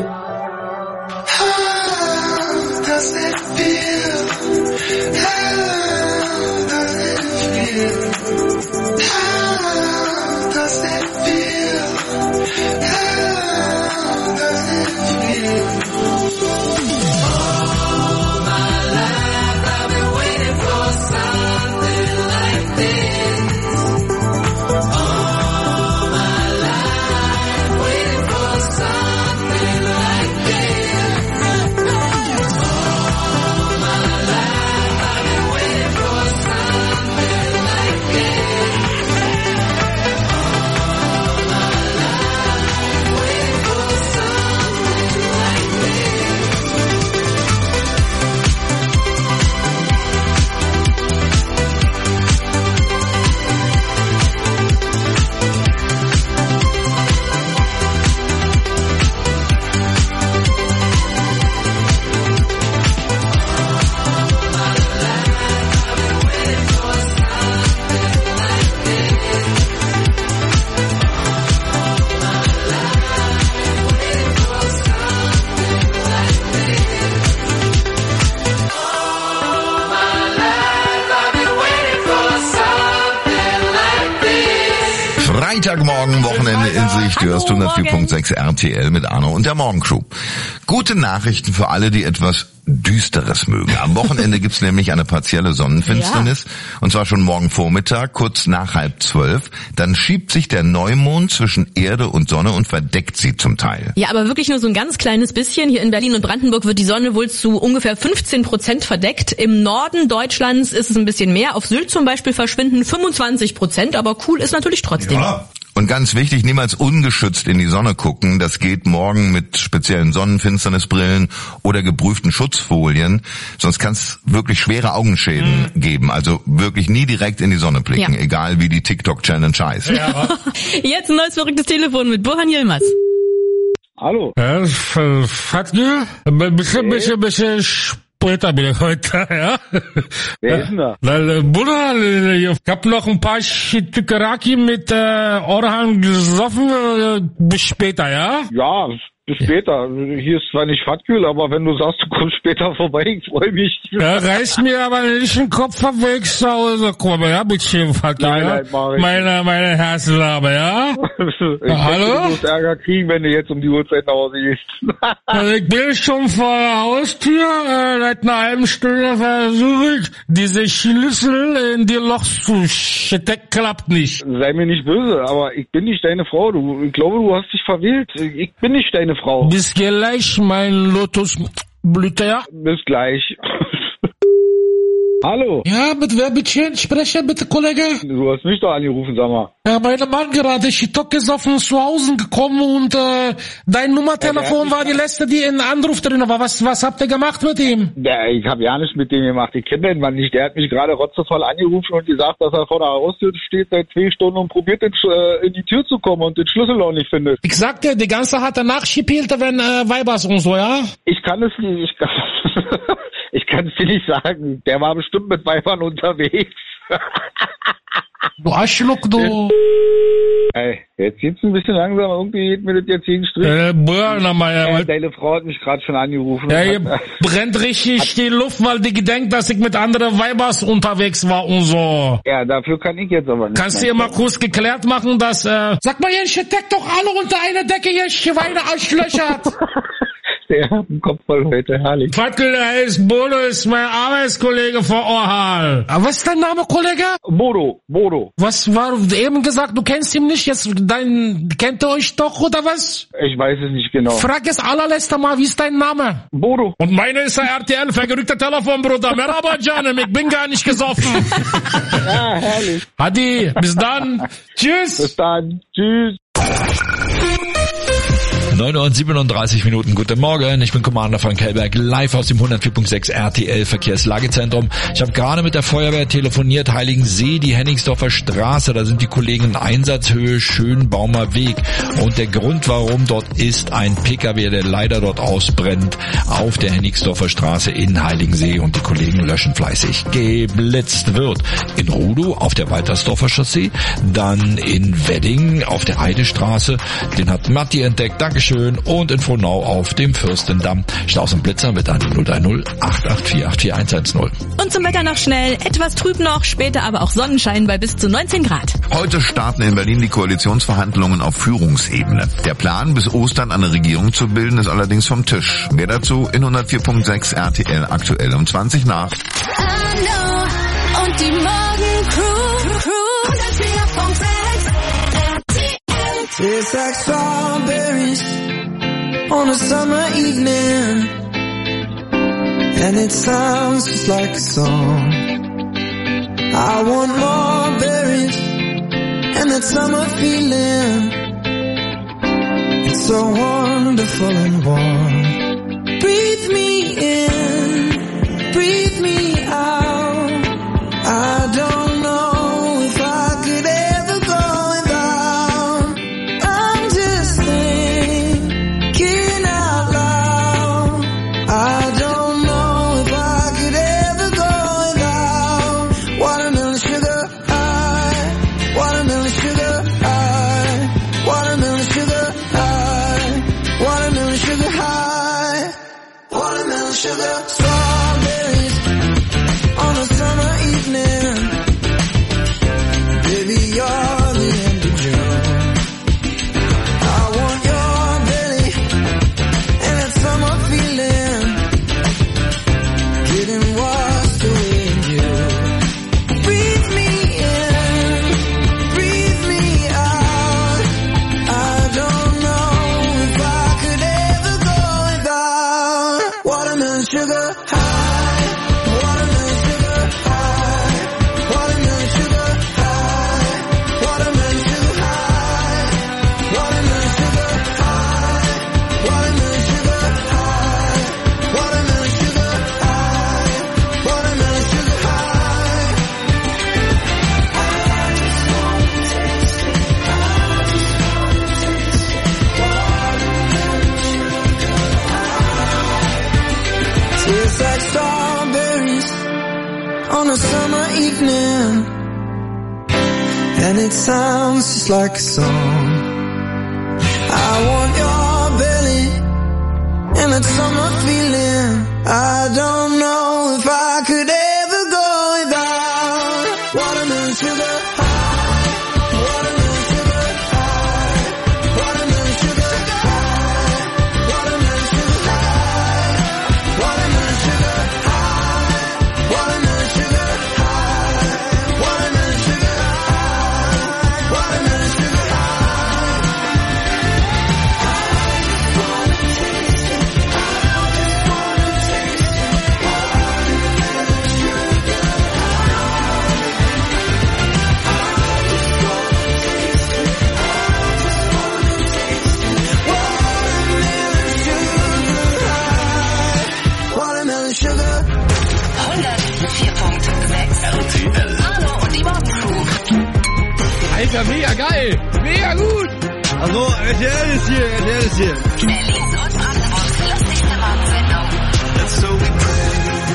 How does it feel? How does it feel? How does it feel? How does it feel? All my life I've been waiting for something like this. All my life waiting for something like this. All my life I've been waiting for something like this. All my life waiting for something like this. Freitagmorgen, Wochenende in Sicht. Du hörst hundertvier Komma sechs R T L mit Arno und der Morgencrew. Gute Nachrichten für alle, die etwas Düsteres mögen. Am Wochenende gibt's nämlich eine partielle Sonnenfinsternis. Ja. Und zwar schon morgen Vormittag, kurz nach halb zwölf. Dann schiebt sich der Neumond zwischen Erde und Sonne und verdeckt sie zum Teil. Ja, aber wirklich nur so ein ganz kleines bisschen. Hier in Berlin und Brandenburg wird die Sonne wohl zu ungefähr fünfzehn Prozent verdeckt. Im Norden Deutschlands ist es ein bisschen mehr. Auf Sylt zum Beispiel verschwinden fünfundzwanzig Prozent. Aber cool ist natürlich trotzdem. Ja. Und ganz wichtig, niemals ungeschützt in die Sonne gucken. Das geht morgen mit speziellen Sonnenfinsternisbrillen oder geprüften Schutzfolien. Sonst kann es wirklich schwere Augenschäden mhm. geben. Also wirklich nie direkt in die Sonne blicken, ja. Egal wie die TikTok-Challenge heißt. Ja. Jetzt ein neues verrücktes Telefon mit Burhan Yilmaz. Hallo. Ja, Fatgül? Ein bisschen, bisschen, bisschen später bin ich heute, ja. Wer ist denn da? Weil, Bruder, ich hab noch ein paar Stücke Raki mit äh, Orhan gesoffen, äh, bis später, ja? Ja, bis später. Hier ist zwar nicht Fatkühl, aber wenn du sagst, du kommst später vorbei, ich freue mich. Ja, reiß mir aber nicht den Kopf ab, wenn ich zu Hause komme, ja, mit Fatkühl, Nein, ja? nein, mach ich. Meine, meine Herzenlabe, ja? Ich Ja, denke, hallo? du musst Ärger kriegen, wenn du jetzt um die Uhrzeit nach Hause gehst. Also ich bin schon vor der Haustür, äh, seit einer halben Stunde versuche ich, diese Schlüssel in die Loch zu stecken, klappt nicht. Sei mir nicht böse, aber ich bin nicht deine Frau. Du, ich glaube, du hast dich verwählt. Ich bin nicht deine Frau. Bis gleich, mein Lotusblüte, ja? Bis gleich. Hallo. Ja, mit wer bitte spreche, bitte, Kollege? Du hast mich doch angerufen, sag mal. Ja, mein Mann gerade, ich bin gesoffen zu Hause gekommen und äh, dein Nummertelefon ja, war die letzte, die in Anruf drin war. Was, was habt ihr gemacht mit ihm? Ja, ich habe ja nichts mit dem gemacht. Ich kenne den Mann nicht. Der hat mich gerade rotzevoll angerufen und gesagt, dass er vor der Haustür steht seit zwei Stunden und probiert in, äh, in die Tür zu kommen und den Schlüssel auch nicht findet. Ich sagte, die ganze hat er nachgespielt, wenn äh, Weibers und so, ja? Ich kann es nicht. Ich kann Ich kann es dir nicht sagen. Der war bestimmt mit Weibern unterwegs. Du Arschloch, du. Ey, jetzt geht's ein bisschen langsam. Irgendwie geht mir das jetzt gegen Strich. Äh, boah, na mal, ja, äh, deine Frau hat mich gerade schon angerufen. Ja, hier hat, brennt richtig hat, die Luft, weil die gedenkt, dass ich mit anderen Weibers unterwegs war und so. Ja, dafür kann ich jetzt aber nicht. Kannst du ihr mal kurz geklärt machen, dass, äh... Sag mal, Jensch, deckt doch alle unter eine Decke, Jensch, Weine Arschlöcher. Der hat einen Kopf voll heute, herrlich. Fatkel, der heißt Bodo, ist mein Arbeitskollege vor Orhal. Aber was ist dein Name, Kollege? Bodo, Bodo. Was war eben gesagt, du kennst ihn nicht, jetzt dein, kennt ihr euch doch, oder was? Ich weiß es nicht genau. Frag es allerletzte Mal, wie ist dein Name? Bodo. Und meine ist der R T L, vergerückter Telefon, Bruder. Merhaba, Canem, ich bin gar nicht gesoffen. Ja, herrlich. Hadi, bis dann. Tschüss. Bis dann. Tschüss. neun Uhr und siebenunddreißig Minuten. Guten Morgen, ich bin Commander Frank Hellberg, live aus dem hundertvier Punkt sechs R T L Verkehrslagezentrum. Ich habe gerade mit der Feuerwehr telefoniert, Heiligensee, die Hennigsdorfer Straße, da sind die Kollegen in Einsatzhöhe, Schönbaumer Weg. Und der Grund, warum dort ist ein Pkw, der leider dort ausbrennt, auf der Hennigsdorfer Straße in Heiligensee und die Kollegen löschen fleißig. Geblitzt wird in Rudow auf der Waltersdorfer Chaussee, dann in Wedding auf der Heidestraße, den hat Matti entdeckt, Dankeschön. Und in Frohnau auf dem Fürstendamm. Staus und Blitzer mit an null drei null acht acht vier acht vier eins eins null. Und zum Wetter noch schnell. Etwas trüb noch, später aber auch Sonnenschein bei bis zu neunzehn Grad. Heute starten in Berlin die Koalitionsverhandlungen auf Führungsebene. Der Plan, bis Ostern eine Regierung zu bilden, ist allerdings vom Tisch. Mehr dazu in hundertvier Punkt sechs R T L aktuell um zwanzig nach. Und die Morgencrew, Crew, hundertvier Punkt sechs R T L. Tastes like strawberries on a summer evening, and it sounds just like a song. I want more berries and that summer feeling. It's so wonderful and warm. Breathe me in, breathe me out. I don't know if I could ever go without. I'm just thinking out loud. I don't know if I could ever go without watermelon sugar high, watermelon sugar high, watermelon sugar high, watermelon sugar high, watermelon sugar. Strawberries on a summer evening. Baby, you're the end of June. I want your belly and that summer feeling, getting washed away in you. Breathe me in, breathe me out. I don't know if I could ever go without watermelon sugar high, watermelon sugar high, watermelon sugar high, watermelon sugar high, watermelon sugar high, watermelon sugar high, watermelon sugar high, watermelon sugar high. Tastes like strawberries on a summer evening, and it sounds just like a song. I want your belly and that summer feeling. I don't know if I could ever go without watermelon sugar high, watermelon sugar high, watermelon sugar high, watermelon sugar high, watermelon sugar high, watermelon sugar high, watermelon sugar high, watermelon sugar high. Alter, mega geil! Mega gut! Also, R T L ist hier, R T L ist hier. Berlins und Brandenburgs lustigste Morgensendung. That's so we pray.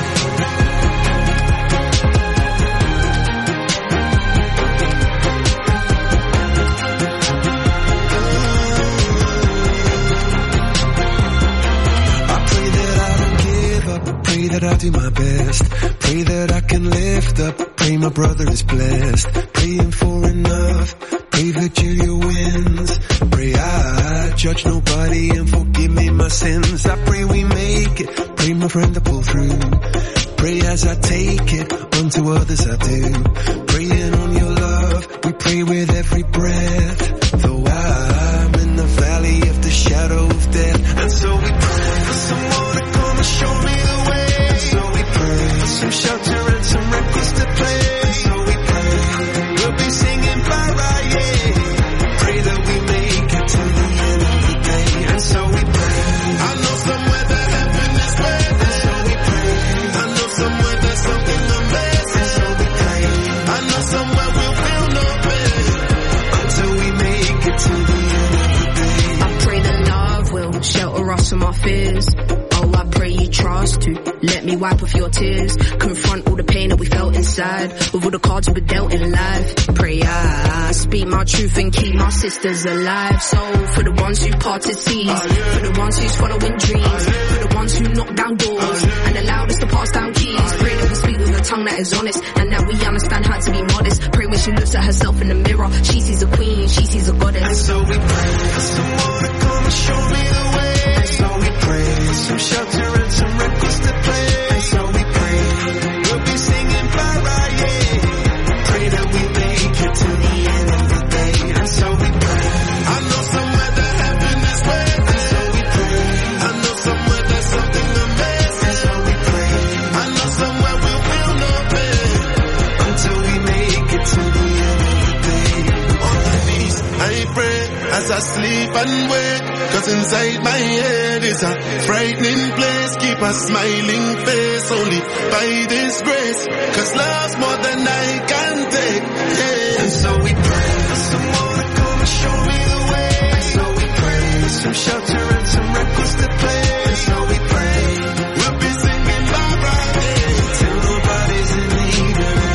I pray that I don't give up. I pray that I do my best. Pray that I can lift up. Pray my brother is blessed. Praying for enough. Pray Virginia wins. Pray I judge nobody and forgive me my sins. I pray we make it. Pray my friend to pull through. Pray as I take it, unto others I do. Praying on your love, we pray with every breath. Though I'm in the valley of the shadow of death. And so we pray for someone to come and show me the way. And so we pray for some shelter and some records to play. And so we pray we'll be singing bye-bye, yeah. Pray that we make it to the end of the day. And so we pray. I know somewhere that heaven is waiting. And so we pray. I know somewhere there's something amazing. And so we pray. I know somewhere we'll feel no pain until we make it to the end of the day. I pray that love will shelter us from our fears. Oh, I pray you trust to let me wipe off your tears. Confront all the pain that we felt inside with all the cards we were dealt in life. Pray I speak my truth and keep my sisters alive. So for the ones who parted seas, for the ones who's following dreams, for the ones who knock down doors and allowed us to pass down keys. Pray that we speak with a tongue that is honest and that we understand how to be modest. Pray when she looks at herself in the mirror, she sees a queen, she sees a goddess. And so we pray for someone to come and show me the way. And so we pray for some shelter and some records to play. And so we pray we'll be singing bye-bye, yeah. Pray that we make it to the end of the day. And so we pray. I know somewhere that heaven is waiting. And so we pray. I know somewhere there's something amazing. And so we pray. I know somewhere we'll feel no pain until we make it to the end of the day. On my knees I pray as I sleep and wake. Cause inside my head is a frightening place. Keep a smiling face only by this grace. Cause love's more than I can take, yeah. And so we pray for someone to come and show me the way. And so we pray for some shelter and some records to play. And so we pray we'll be singing bye-bye, yeah, till nobody's in need of it.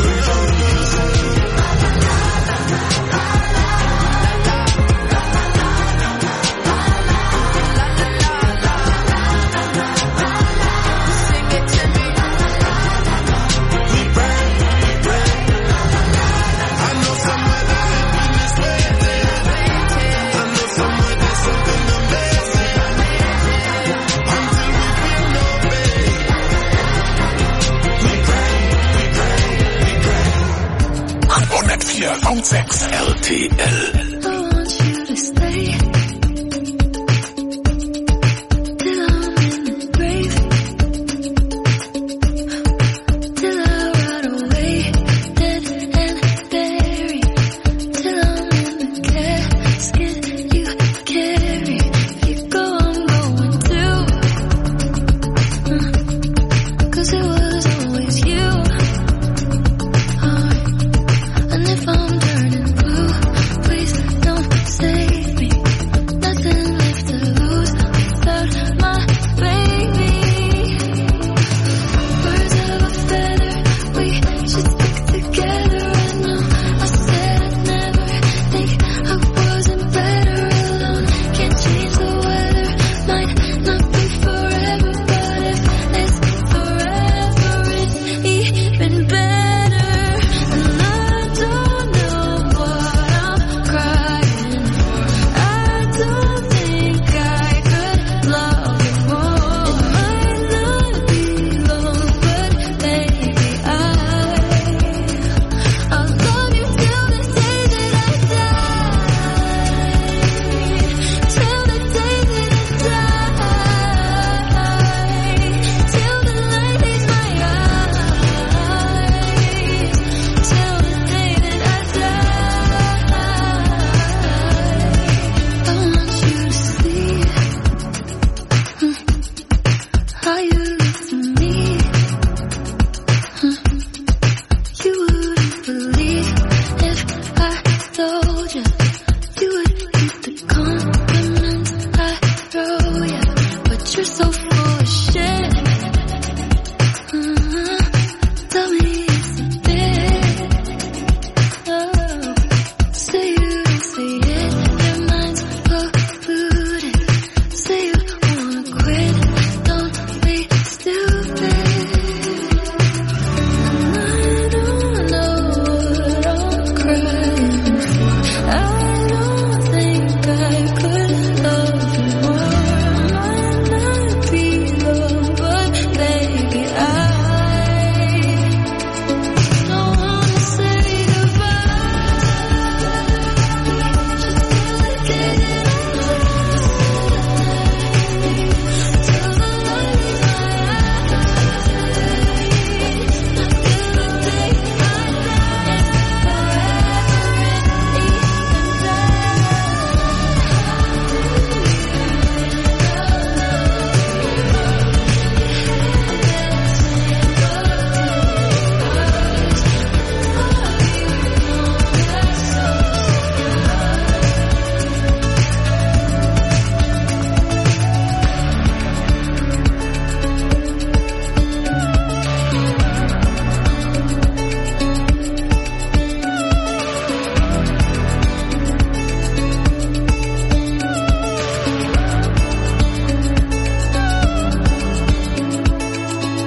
hundertvier Komma sechs R T L. Please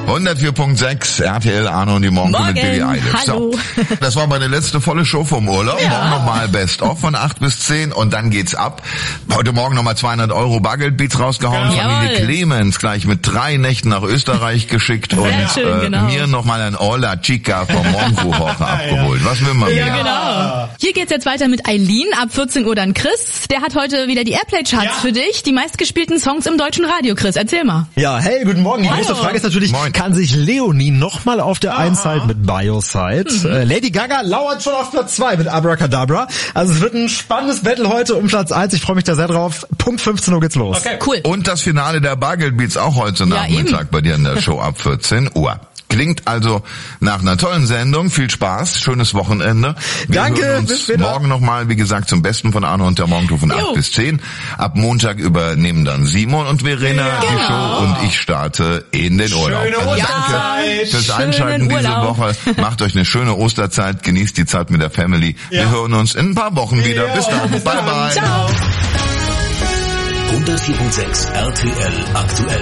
hundertvier Komma sechs R T L Arno und die Morgen mit Billie Eilish. Hallo. So, das war meine letzte volle Show vom Urlaub. Ja. Morgen nochmal Best of von acht bis zehn und dann geht's ab. Heute Morgen nochmal zweihundert Euro Bargeldbeats rausgehauen. Ja. Familie Clemens gleich mit drei Nächten nach Österreich geschickt und schön, äh, genau. mir nochmal ein Hola Chica vom Morgenkuhhocher abgeholt. Was will man ja, mehr? Genau. Hier geht's jetzt weiter mit Eileen. Ab vierzehn Uhr dann Chris. Der hat heute wieder die Airplay-Charts ja. für dich. Die meistgespielten Songs im deutschen Radio. Chris, erzähl mal. Ja, hey, guten Morgen. Die Hallo. große Frage ist natürlich, Moin. kann sich Leonie nochmal auf der eins halten mit Bioside? Mhm. Äh, Lady Gaga lauert schon auf Platz zwei mit Abracadabra. Also es wird ein spannendes Battle heute um Platz eins. Ich freue mich da sehr drauf. Punkt fünfzehn Uhr geht's los. Okay, cool. Und das Finale der Bargeldbeats auch heute ja, Nachmittag eben. bei dir in der Show ab vierzehn Uhr. Klingt also nach einer tollen Sendung. Viel Spaß, schönes Wochenende. Wir Danke, hören uns bis später. Morgen nochmal, wie gesagt, zum Besten von Arno und der Morgenruf von acht bis zehn. Ab Montag übernehmen dann Simon und Verena ja. die Show und ich starte in den Urlaub. Schöne also danke fürs Einschalten diese Woche. Macht euch eine schöne Osterzeit, genießt die Zeit mit der Family. Ja. Wir hören uns in ein paar Wochen wieder. Ja. Bis dann. Bis bye, dann. bye. Ciao. hundertvier Komma sechs R T L aktuell.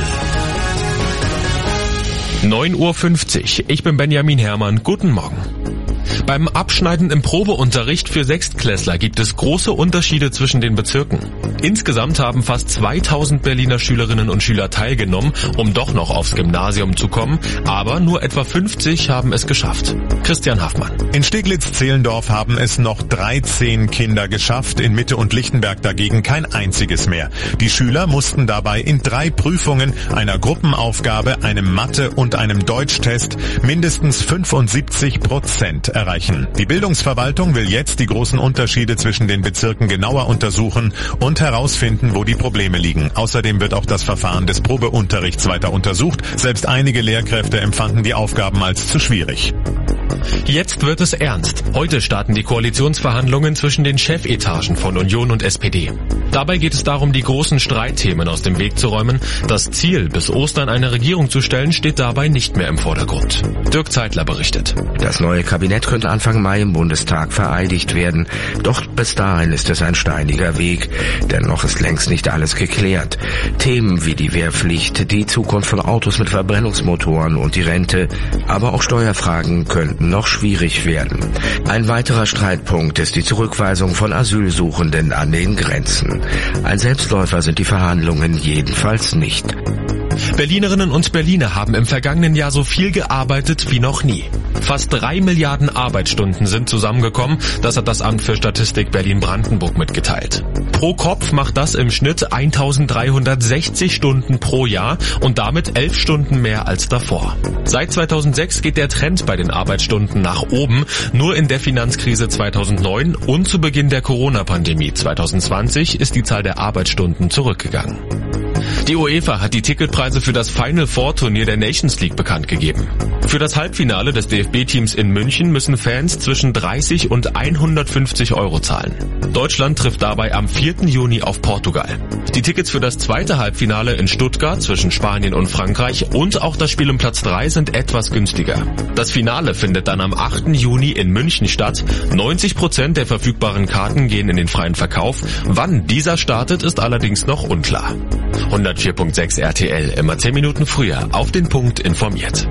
neun Uhr fünfzig. Ich bin Benjamin Herrmann. Guten Morgen. Beim Abschneiden im Probeunterricht für Sechstklässler gibt es große Unterschiede zwischen den Bezirken. Insgesamt haben fast zweitausend Berliner Schülerinnen und Schüler teilgenommen, um doch noch aufs Gymnasium zu kommen, aber nur etwa fünfzig haben es geschafft. Christian Haffmann. In Steglitz-Zehlendorf haben es noch dreizehn Kinder geschafft, in Mitte und Lichtenberg dagegen kein einziges mehr. Die Schüler mussten dabei in drei Prüfungen, einer Gruppenaufgabe, einem Mathe- und einem Deutschtest mindestens fünfundsiebzig Prozent erreichen. Die Bildungsverwaltung will jetzt die großen Unterschiede zwischen den Bezirken genauer untersuchen und herausfinden, wo die Probleme liegen. Außerdem wird auch das Verfahren des Probeunterrichts weiter untersucht. Selbst einige Lehrkräfte empfanden die Aufgaben als zu schwierig. Jetzt wird es ernst. Heute starten die Koalitionsverhandlungen zwischen den Chefetagen von Union und S P D. Dabei geht es darum, die großen Streitthemen aus dem Weg zu räumen. Das Ziel, bis Ostern eine Regierung zu stellen, steht dabei nicht mehr im Vordergrund. Dirk Zeitler berichtet. Das neue Kabinett könnte Anfang Mai im Bundestag vereidigt werden. Doch bis dahin ist es ein steiniger Weg, denn noch ist längst nicht alles geklärt. Themen wie die Wehrpflicht, die Zukunft von Autos mit Verbrennungsmotoren und die Rente, aber auch Steuerfragen könnten noch schwierig werden. Ein weiterer Streitpunkt ist die Zurückweisung von Asylsuchenden an den Grenzen. Ein Selbstläufer sind die Verhandlungen jedenfalls nicht. Berlinerinnen und Berliner haben im vergangenen Jahr so viel gearbeitet wie noch nie. Fast drei Milliarden Arbeitsstunden sind zusammengekommen, das hat das Amt für Statistik Berlin-Brandenburg mitgeteilt. Pro Kopf macht das im Schnitt eintausenddreihundertsechzig Stunden pro Jahr und damit elf Stunden mehr als davor. Seit zweitausendsechs geht der Trend bei den Arbeitsstunden nach oben. Nur in der Finanzkrise zweitausendneun und zu Beginn der Corona-Pandemie zweitausendzwanzig ist die Zahl der Arbeitsstunden zurückgegangen. Die UEFA hat die Ticketpreise für das Final Four Turnier der Nations League bekannt gegeben. Für das Halbfinale des D F B-Teams in München müssen Fans zwischen dreißig und hundertfünfzig Euro zahlen. Deutschland trifft dabei am vierten Juni auf Portugal. Die Tickets für das zweite Halbfinale in Stuttgart zwischen Spanien und Frankreich und auch das Spiel um Platz drei sind etwas günstiger. Das Finale findet dann am achten Juni in München statt. neunzig Prozent der verfügbaren Karten gehen in den freien Verkauf. Wann dieser startet, ist allerdings noch unklar. hundertvier Komma sechs R T L, immer zehn Minuten früher, auf den Punkt informiert.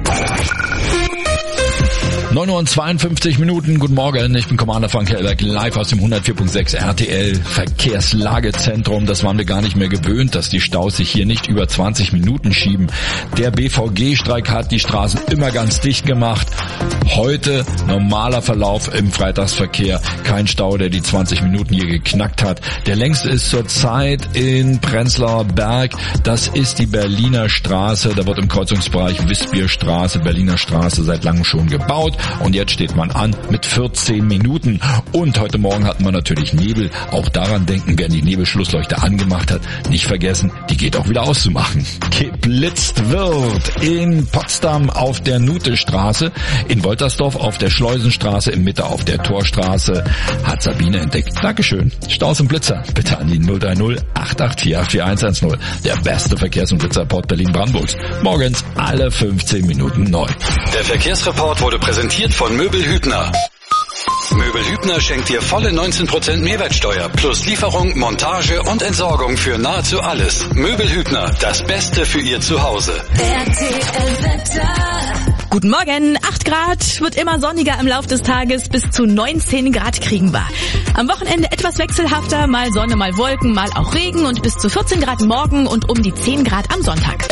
neun Uhr und zweiundfünfzig Minuten, guten Morgen, ich bin Commander Frank Hellberg, live aus dem hundertvier Komma sechs R T L Verkehrslagezentrum. Das waren wir gar nicht mehr gewöhnt, dass die Staus sich hier nicht über zwanzig Minuten schieben. Der B V G-Streik hat die Straßen immer ganz dicht gemacht. Heute normaler Verlauf im Freitagsverkehr, kein Stau, der die zwanzig Minuten hier geknackt hat. Der längste ist zurzeit in Prenzlauer Berg, das ist die Berliner Straße, da wird im Kreuzungsbereich Wispierstraße, Berliner Straße seit langem schon gebaut. Und jetzt steht man an mit vierzehn Minuten. Und heute Morgen hatten wir natürlich Nebel. Auch daran denken, wer die Nebelschlussleuchte angemacht hat, nicht vergessen, die geht auch wieder auszumachen. Geblitzt wird in Potsdam auf der Nutestraße, in Woltersdorf auf der Schleusenstraße, in Mitte auf der Torstraße. Hat Sabine entdeckt. Dankeschön. Staus und Blitzer. Bitte an die null drei null acht acht vier acht vier eins eins null. Der beste Verkehrs- und Blitzerreport Berlin-Brandenburgs. Morgens alle fünfzehn Minuten neu. Der Verkehrsreport wurde präsentiert von Möbel Hübner. Möbel Hübner schenkt dir volle neunzehn Prozent Mehrwertsteuer plus Lieferung, Montage und Entsorgung für nahezu alles. Möbel Hübner, das Beste für Ihr Zuhause. R T L-Wetter. Guten Morgen, acht Grad, wird immer sonniger im Lauf des Tages, bis zu neunzehn Grad kriegen wir. Am Wochenende etwas wechselhafter, mal Sonne, mal Wolken, mal auch Regen und bis zu vierzehn Grad morgen und um die zehn Grad am Sonntag.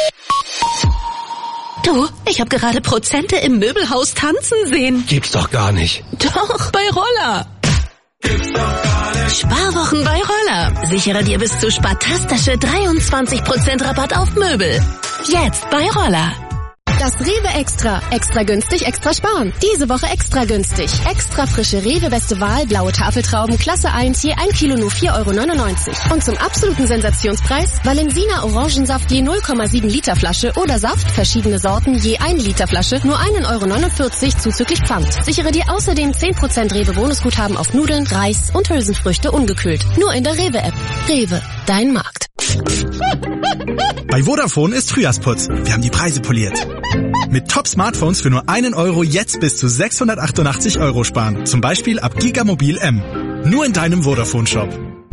Du, ich habe gerade Prozente im Möbelhaus tanzen sehen. Gibt's doch gar nicht. Doch, bei Roller. Sparwochen bei Roller. Sichere dir bis zu spartastische dreiundzwanzig Prozent Rabatt auf Möbel. Jetzt bei Roller. Das Rewe Extra. Extra günstig, extra sparen. Diese Woche extra günstig. Extra frische Rewe Beste Wahl, blaue Tafeltrauben, Klasse eins, je ein Kilo nur vier Euro neunundneunzig. Und zum absoluten Sensationspreis Valensina Orangensaft je null Komma sieben Liter Flasche oder Saft, verschiedene Sorten, je ein Liter Flasche, nur ein Euro neunundvierzig zuzüglich Pfand. Sichere dir außerdem zehn Prozent Rewe Bonusguthaben auf Nudeln, Reis und Hülsenfrüchte ungekühlt. Nur in der Rewe App. Rewe, dein Markt. Bei Vodafone ist Frühjahrsputz. Wir haben die Preise poliert. Mit Top-Smartphones für nur einen Euro jetzt bis zu sechshundertachtundachtzig Euro sparen. Zum Beispiel ab Gigamobil M. Nur in deinem Vodafone-Shop.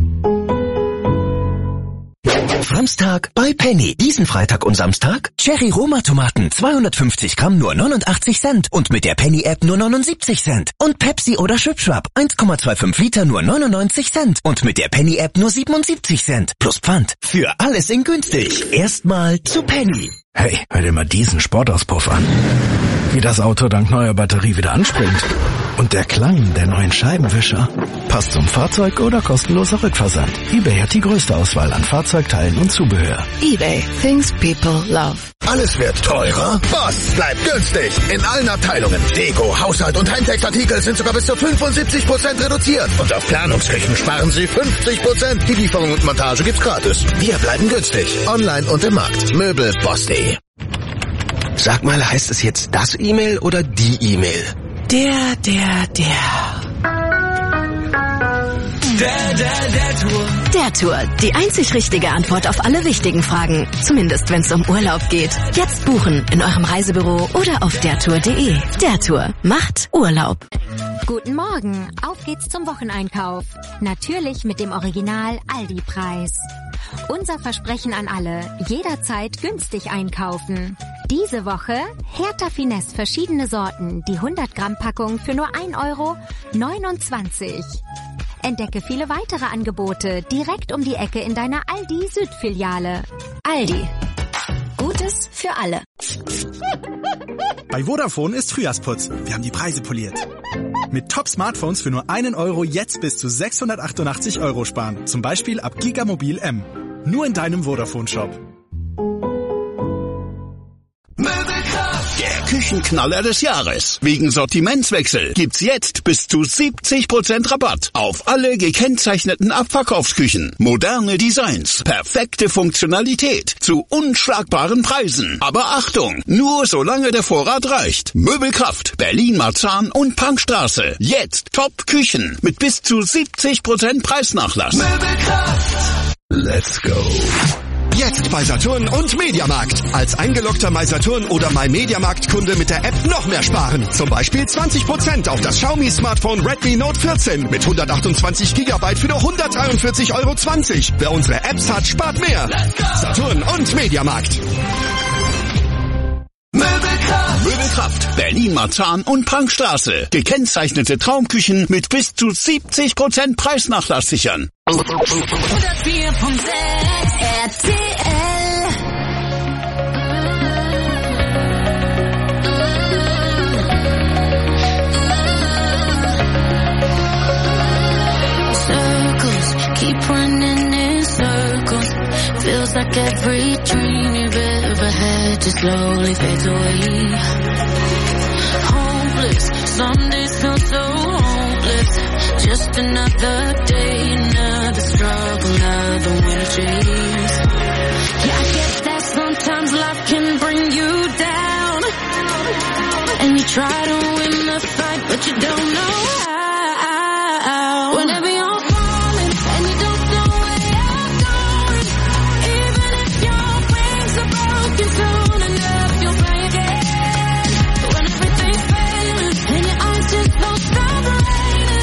Samstag bei Penny. Diesen Freitag und Samstag Cherry Roma Tomaten zweihundertfünfzig Gramm nur neunundachtzig Cent und mit der Penny App nur neunundsiebzig Cent. Und Pepsi oder Schwipschwap eins Komma fünfundzwanzig Liter nur neunundneunzig Cent und mit der Penny App nur siebenundsiebzig Cent. Plus Pfand. Für alles in günstig. Erstmal zu Penny. Hey, hör dir mal diesen Sportauspuff an. Wie das Auto dank neuer Batterie wieder anspringt. Und der Klang der neuen Scheibenwischer. Passt zum Fahrzeug oder kostenloser Rückversand. eBay hat die größte Auswahl an Fahrzeugteilen und Zubehör. eBay. Things people love. Alles wird teurer. Boss bleibt günstig. In allen Abteilungen. Deko, Haushalt und Heimtextartikel sind sogar bis zu fünfundsiebzig Prozent reduziert. Und auf Planungsküchen sparen Sie fünfzig Prozent. Die Lieferung und Montage gibt's gratis. Wir bleiben günstig. Online und im Markt. Möbel boss punkt de. Sag mal, heißt es jetzt das E-Mail oder die E-Mail? Der, der, der. Der, der, der Tour. Der Tour. Die einzig richtige Antwort auf alle wichtigen Fragen. Zumindest wenn es um Urlaub geht. Jetzt buchen in eurem Reisebüro oder auf dertour punkt de. Der Tour macht Urlaub. Guten Morgen. Auf geht's zum Wocheneinkauf. Natürlich mit dem Original Aldi-Preis. Unser Versprechen an alle. Jederzeit günstig einkaufen. Diese Woche Hertha Finesse verschiedene Sorten. Die hundert Gramm Packung für nur ein Euro neunundzwanzig. Entdecke viele weitere Angebote direkt um die Ecke in deiner Aldi Südfiliale. Aldi. Gutes für alle. Bei Vodafone ist Frühjahrsputz. Wir haben die Preise poliert. Mit Top-Smartphones für nur einen Euro jetzt bis zu sechshundertachtundachtzig Euro sparen. Zum Beispiel ab Gigamobil M. Nur in deinem Vodafone-Shop. Der Küchenknaller des Jahres. Wegen Sortimentswechsel gibt's jetzt bis zu siebzig Prozent Rabatt auf alle gekennzeichneten Abverkaufsküchen. Moderne Designs, perfekte Funktionalität zu unschlagbaren Preisen. Aber Achtung, nur solange der Vorrat reicht. Möbelkraft, Berlin-Marzahn und Punkstraße. Jetzt Top-Küchen mit bis zu siebzig Prozent Preisnachlass. Möbelkraft. Let's go. Jetzt bei Saturn und Mediamarkt. Als eingeloggter MySaturn oder MyMediamarkt-Kunde mit der App noch mehr sparen. Zum Beispiel zwanzig Prozent auf das Xiaomi-Smartphone Redmi Note vierzehn mit hundertachtundzwanzig Gigabyte für nur hundertdreiundvierzig Euro zwanzig. Wer unsere Apps hat, spart mehr. Saturn und Mediamarkt. Möbelkraft. Möbelkraft, Berlin-Marzahn und Punkstraße. Gekennzeichnete Traumküchen mit bis zu siebzig Prozent Preisnachlass sichern. hundertvier Komma sechs R T L. Circles, keep running in circles. Feels like every dream you've ever had just slowly fades away. Hopeless, some days feel so hopeless. Just another day, another struggle, another winter chase. Yeah, I get that sometimes life can bring you down. And you try to win the fight, but you don't know how. Whenever you're falling and you don't know where you're going, even if your wings are broken, soon enough you'll fly again. When everything's failing and your eyes just don't stop raining,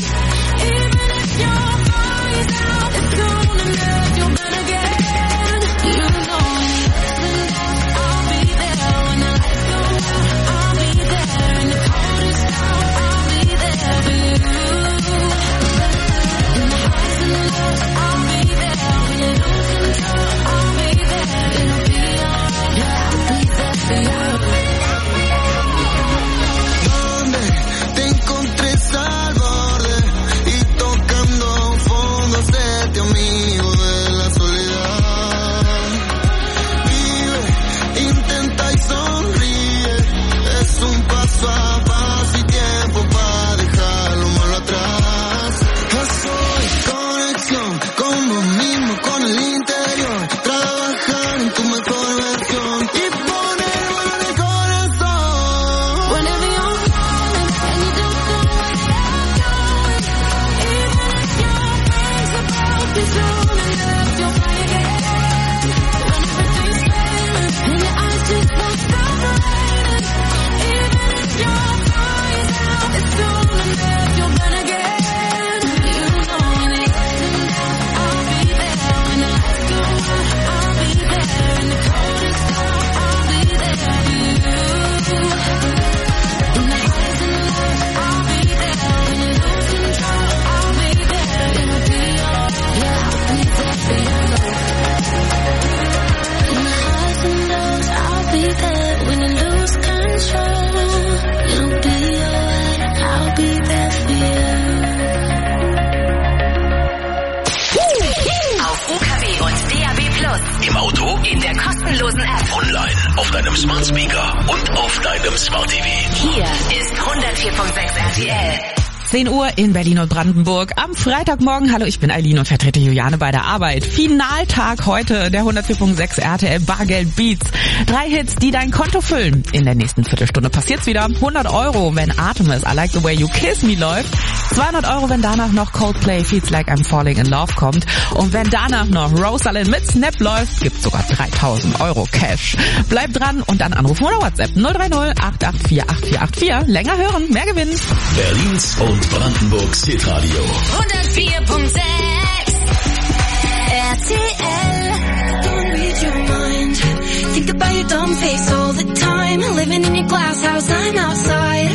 Im Auto, In der kostenlosen App. online, auf deinem Smart Speaker und auf deinem Smart T V. Hier ist hundertvier Komma sechs R T L. zehn Uhr in Berlin und Brandenburg am Freitagmorgen. Hallo, ich bin Eileen und vertrete Juliane bei der Arbeit. Finaltag heute der hundertvier Komma sechs R T L Bargeld Beats. Drei Hits, die dein Konto füllen. In der nächsten Viertelstunde passiert's wieder. hundert Euro, wenn Artemis I Like the Way You Kiss Me läuft. zweihundert Euro, wenn danach noch Coldplay Feels Like I'm Falling in Love kommt. Und wenn danach noch Rosalind mit Snap läuft, gibt's sogar dreitausend Euro Cash. Bleib dran und dann anrufen oder WhatsApp null drei null acht acht vier acht vier acht vier. Länger hören, mehr gewinnen. Berlins und Brandenburgs Hitradio. hundertvier Komma sechs R T L. Don't read your mind. Think about your dumb face all the time. Living in your glass house, I'm outside.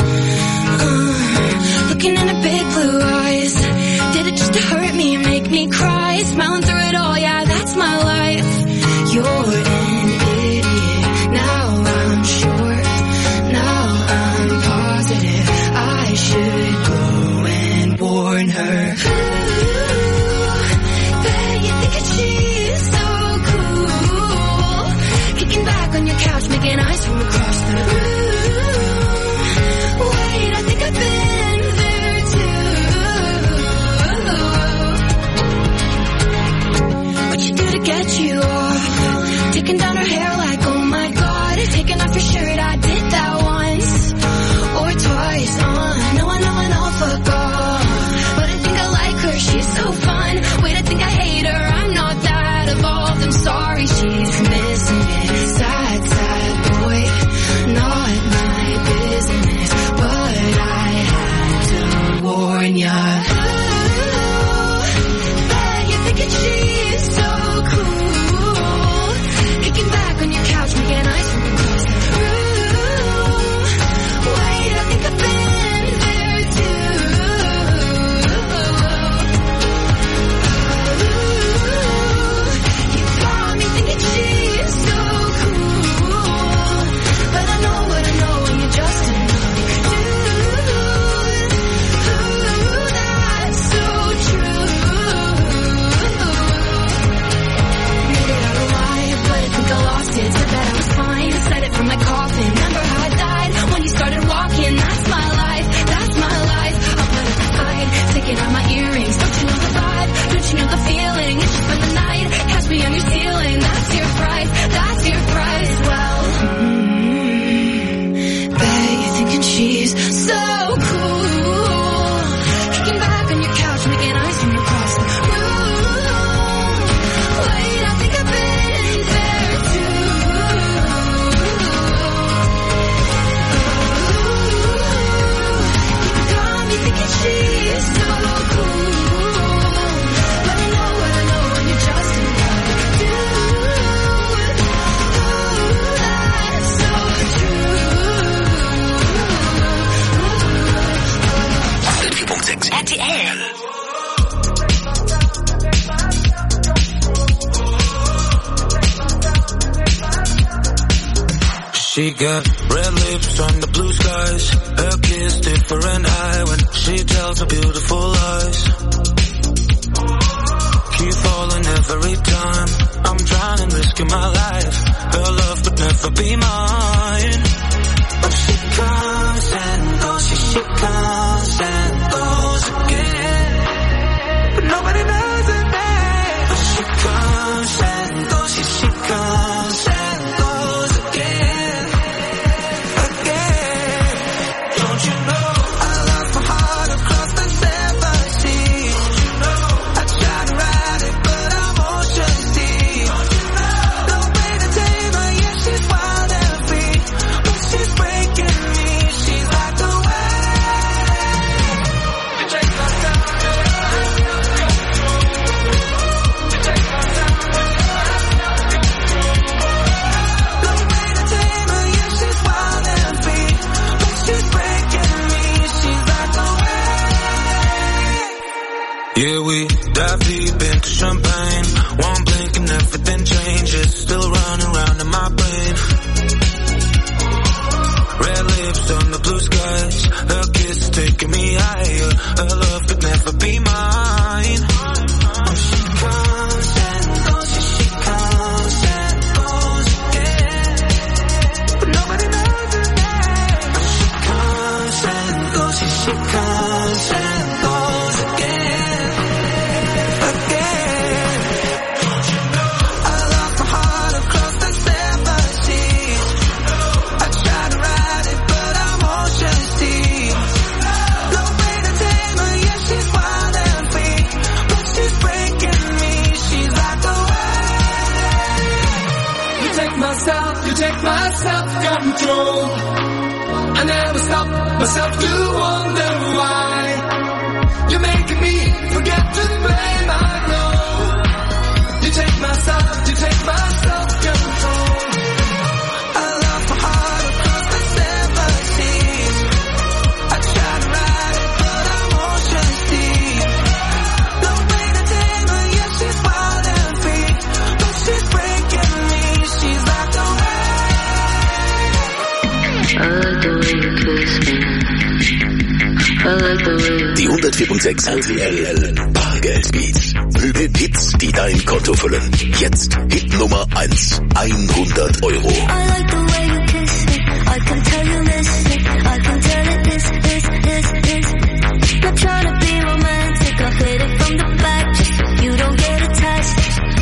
Uh, looking into big blue eyes. Did it just to hurt me and make me cry? Smiling through it all, yeah, that's my life. You're an idiot. Now I'm sure. Now I'm positive. I should go and warn her. Ooh, bet you think that she's so cool. Kicking back on your couch, making eyes from across the room. Wait, I think I've been there too. What you do to get you off? Taking down her hair like, oh my god. Taking off your shirt, I did that once or twice. Uh, no, I know, I know, fuck off. But I think I like her, she's so fun. Wait, I think I hate her, I'm not that evolved. I'm sorry, she's missing it. Sad, sad boy, not my business. But I had to warn ya. Ooh, bet you're thinking she's so cool. Kicking back on your couch, making eyes from across the room. Wait, I think I've been there too. You got me thinking she's so cool. But I know what I know and you're just another dude. Ooh, that's so true. Maybe I don't lie, but I think I lost it. Said that I was fine, said it from my coffin. Remember how I died when you started walking? That's my life, that's my life. I'll put it aside, taking out my earrings. Don't you know the vibe? Don't you know the feeling? It's just for the night. Catch me on your ceiling. That's your price, that's your price. Well, mm, bet you're thinking she's so cool. Kicking back on your couch, making eyes from across the room. Wait, I think I've been there too. You got me thinking she's so cool. But I know what I know and you're just another dude. Ooh, that's so true. hundertvier Komma sechs R T L. She got red lips on the blue skies. Her kiss different eye when she tells her beautiful lies. Keep falling every time. I'm trying and risking my life. Her love would never be mine. But she comes and goes. She, she comes and goes again. But nobody knows her name. But she comes and goes. She, she comes and goes again. Again. Don't you know I lost my heart across the seven seas? Don't you know I tried to ride it but I'm ocean deep? Don't you know no way to tame her? Yeah, she's wild and free, but she's breaking me. She's like the yeah, we dive deep into champagne. One blink and everything changes. Still running round in my brain. Red lips on the blue skies. Her kiss is taking me higher. Her love could never be mine. Oh, she comes and goes, she, she comes my self-control. I never stop myself to wonder why you're making me forget to play my role. You take my side, you take my self-control. I lost my heart across the seven seas. I tried to ride it, but I'm ocean deep. No way to tame her, yeah, she's wild and free, but she's breaking me. She's like the way. I like the way you kiss me. I like the way you... Die hundertvier Komma sechs R T L Bargeldbeats. Möbelhits, die dein Konto füllen. Jetzt Hit Nummer eins. hundert Euro. I like the way you kiss me. I can tell you listen. I can tell it this, this, this, this. Not trying to be romantic. I hit it from the back just so you don't get attached.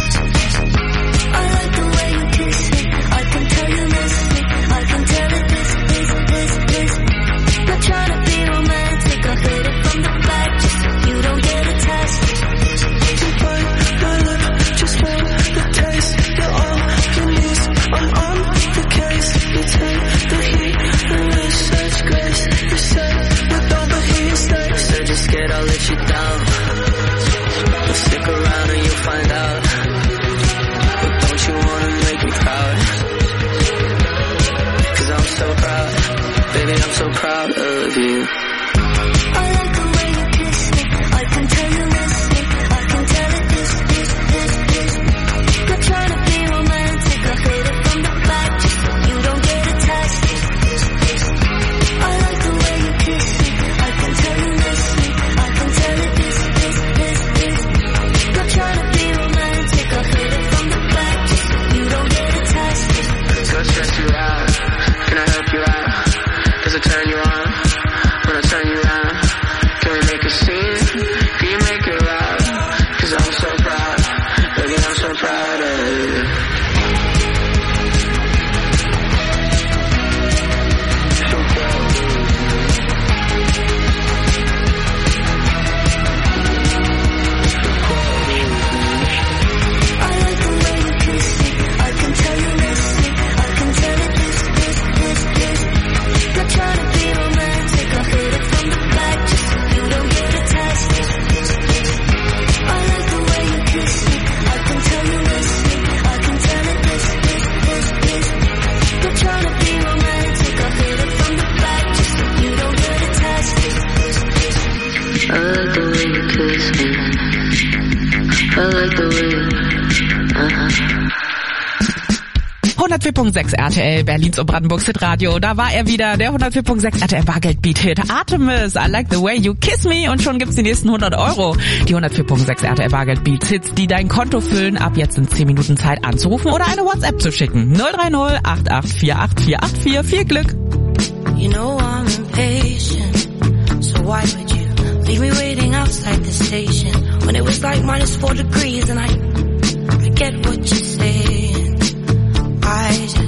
I like the way you kiss me. I can tell you listen. I can tell it this, this, this, this. Not trying to be romantic. I hit it from the back just so you don't get attached. Just bite my lip, just feel the taste. You're all you need. I'm on the case. You take the heat and with such grace. You say with all the heat stays. Said you're scared I'll let you down. But stick around and you'll find out. But don't you wanna make me proud? Cause I'm so proud. Baby, I'm so proud of you. I like the way you kiss me. I can tell you listen. I can tell it this, this, this, this. Not trying to be romantic. I hit it from the back just so you don't get attached. I like the way you kiss me. I can tell you listen. I can tell it this, this, this, this. Not trying to be romantic. I hit it from the back just so you don't get attached. So I stress you out. Can I help you out? Does it turn you on? When I turn you around, can we make a scene? Can you make it loud? Cause I'm so proud, baby, I'm so proud of you. I like the way you kiss me. I can tell you listen. I can tell it this, this, this, this. Not trying to be romantic. I hit it from the back just so you don't get attached. I like the way you kiss me. I can tell you listen. I can tell it this, this, this, this. Not trying to be romantic. I hit it from the back just so you don't get attached. I like the way you kiss me. I like the way you... Uh-huh. hundertvier Komma sechs R T L, Berlins und Brandenburgs Hitradio. Da war er wieder, der hundertvier Komma sechs R T L Bargeld-Beat-Hit. Artemis, I like the way you kiss me. Und schon gibt's die nächsten hundert Euro. Die hundertvier Komma sechs R T L Bargeld-Beat-Hits, die dein Konto füllen. Ab jetzt in zehn Minuten Zeit anzurufen oder eine WhatsApp zu schicken. null drei null acht acht vier acht vier acht vier. Viel Glück. You know I'm impatient, so why would you leave me waiting outside the station when it was like minus four degrees and I, I get what you're saying. I just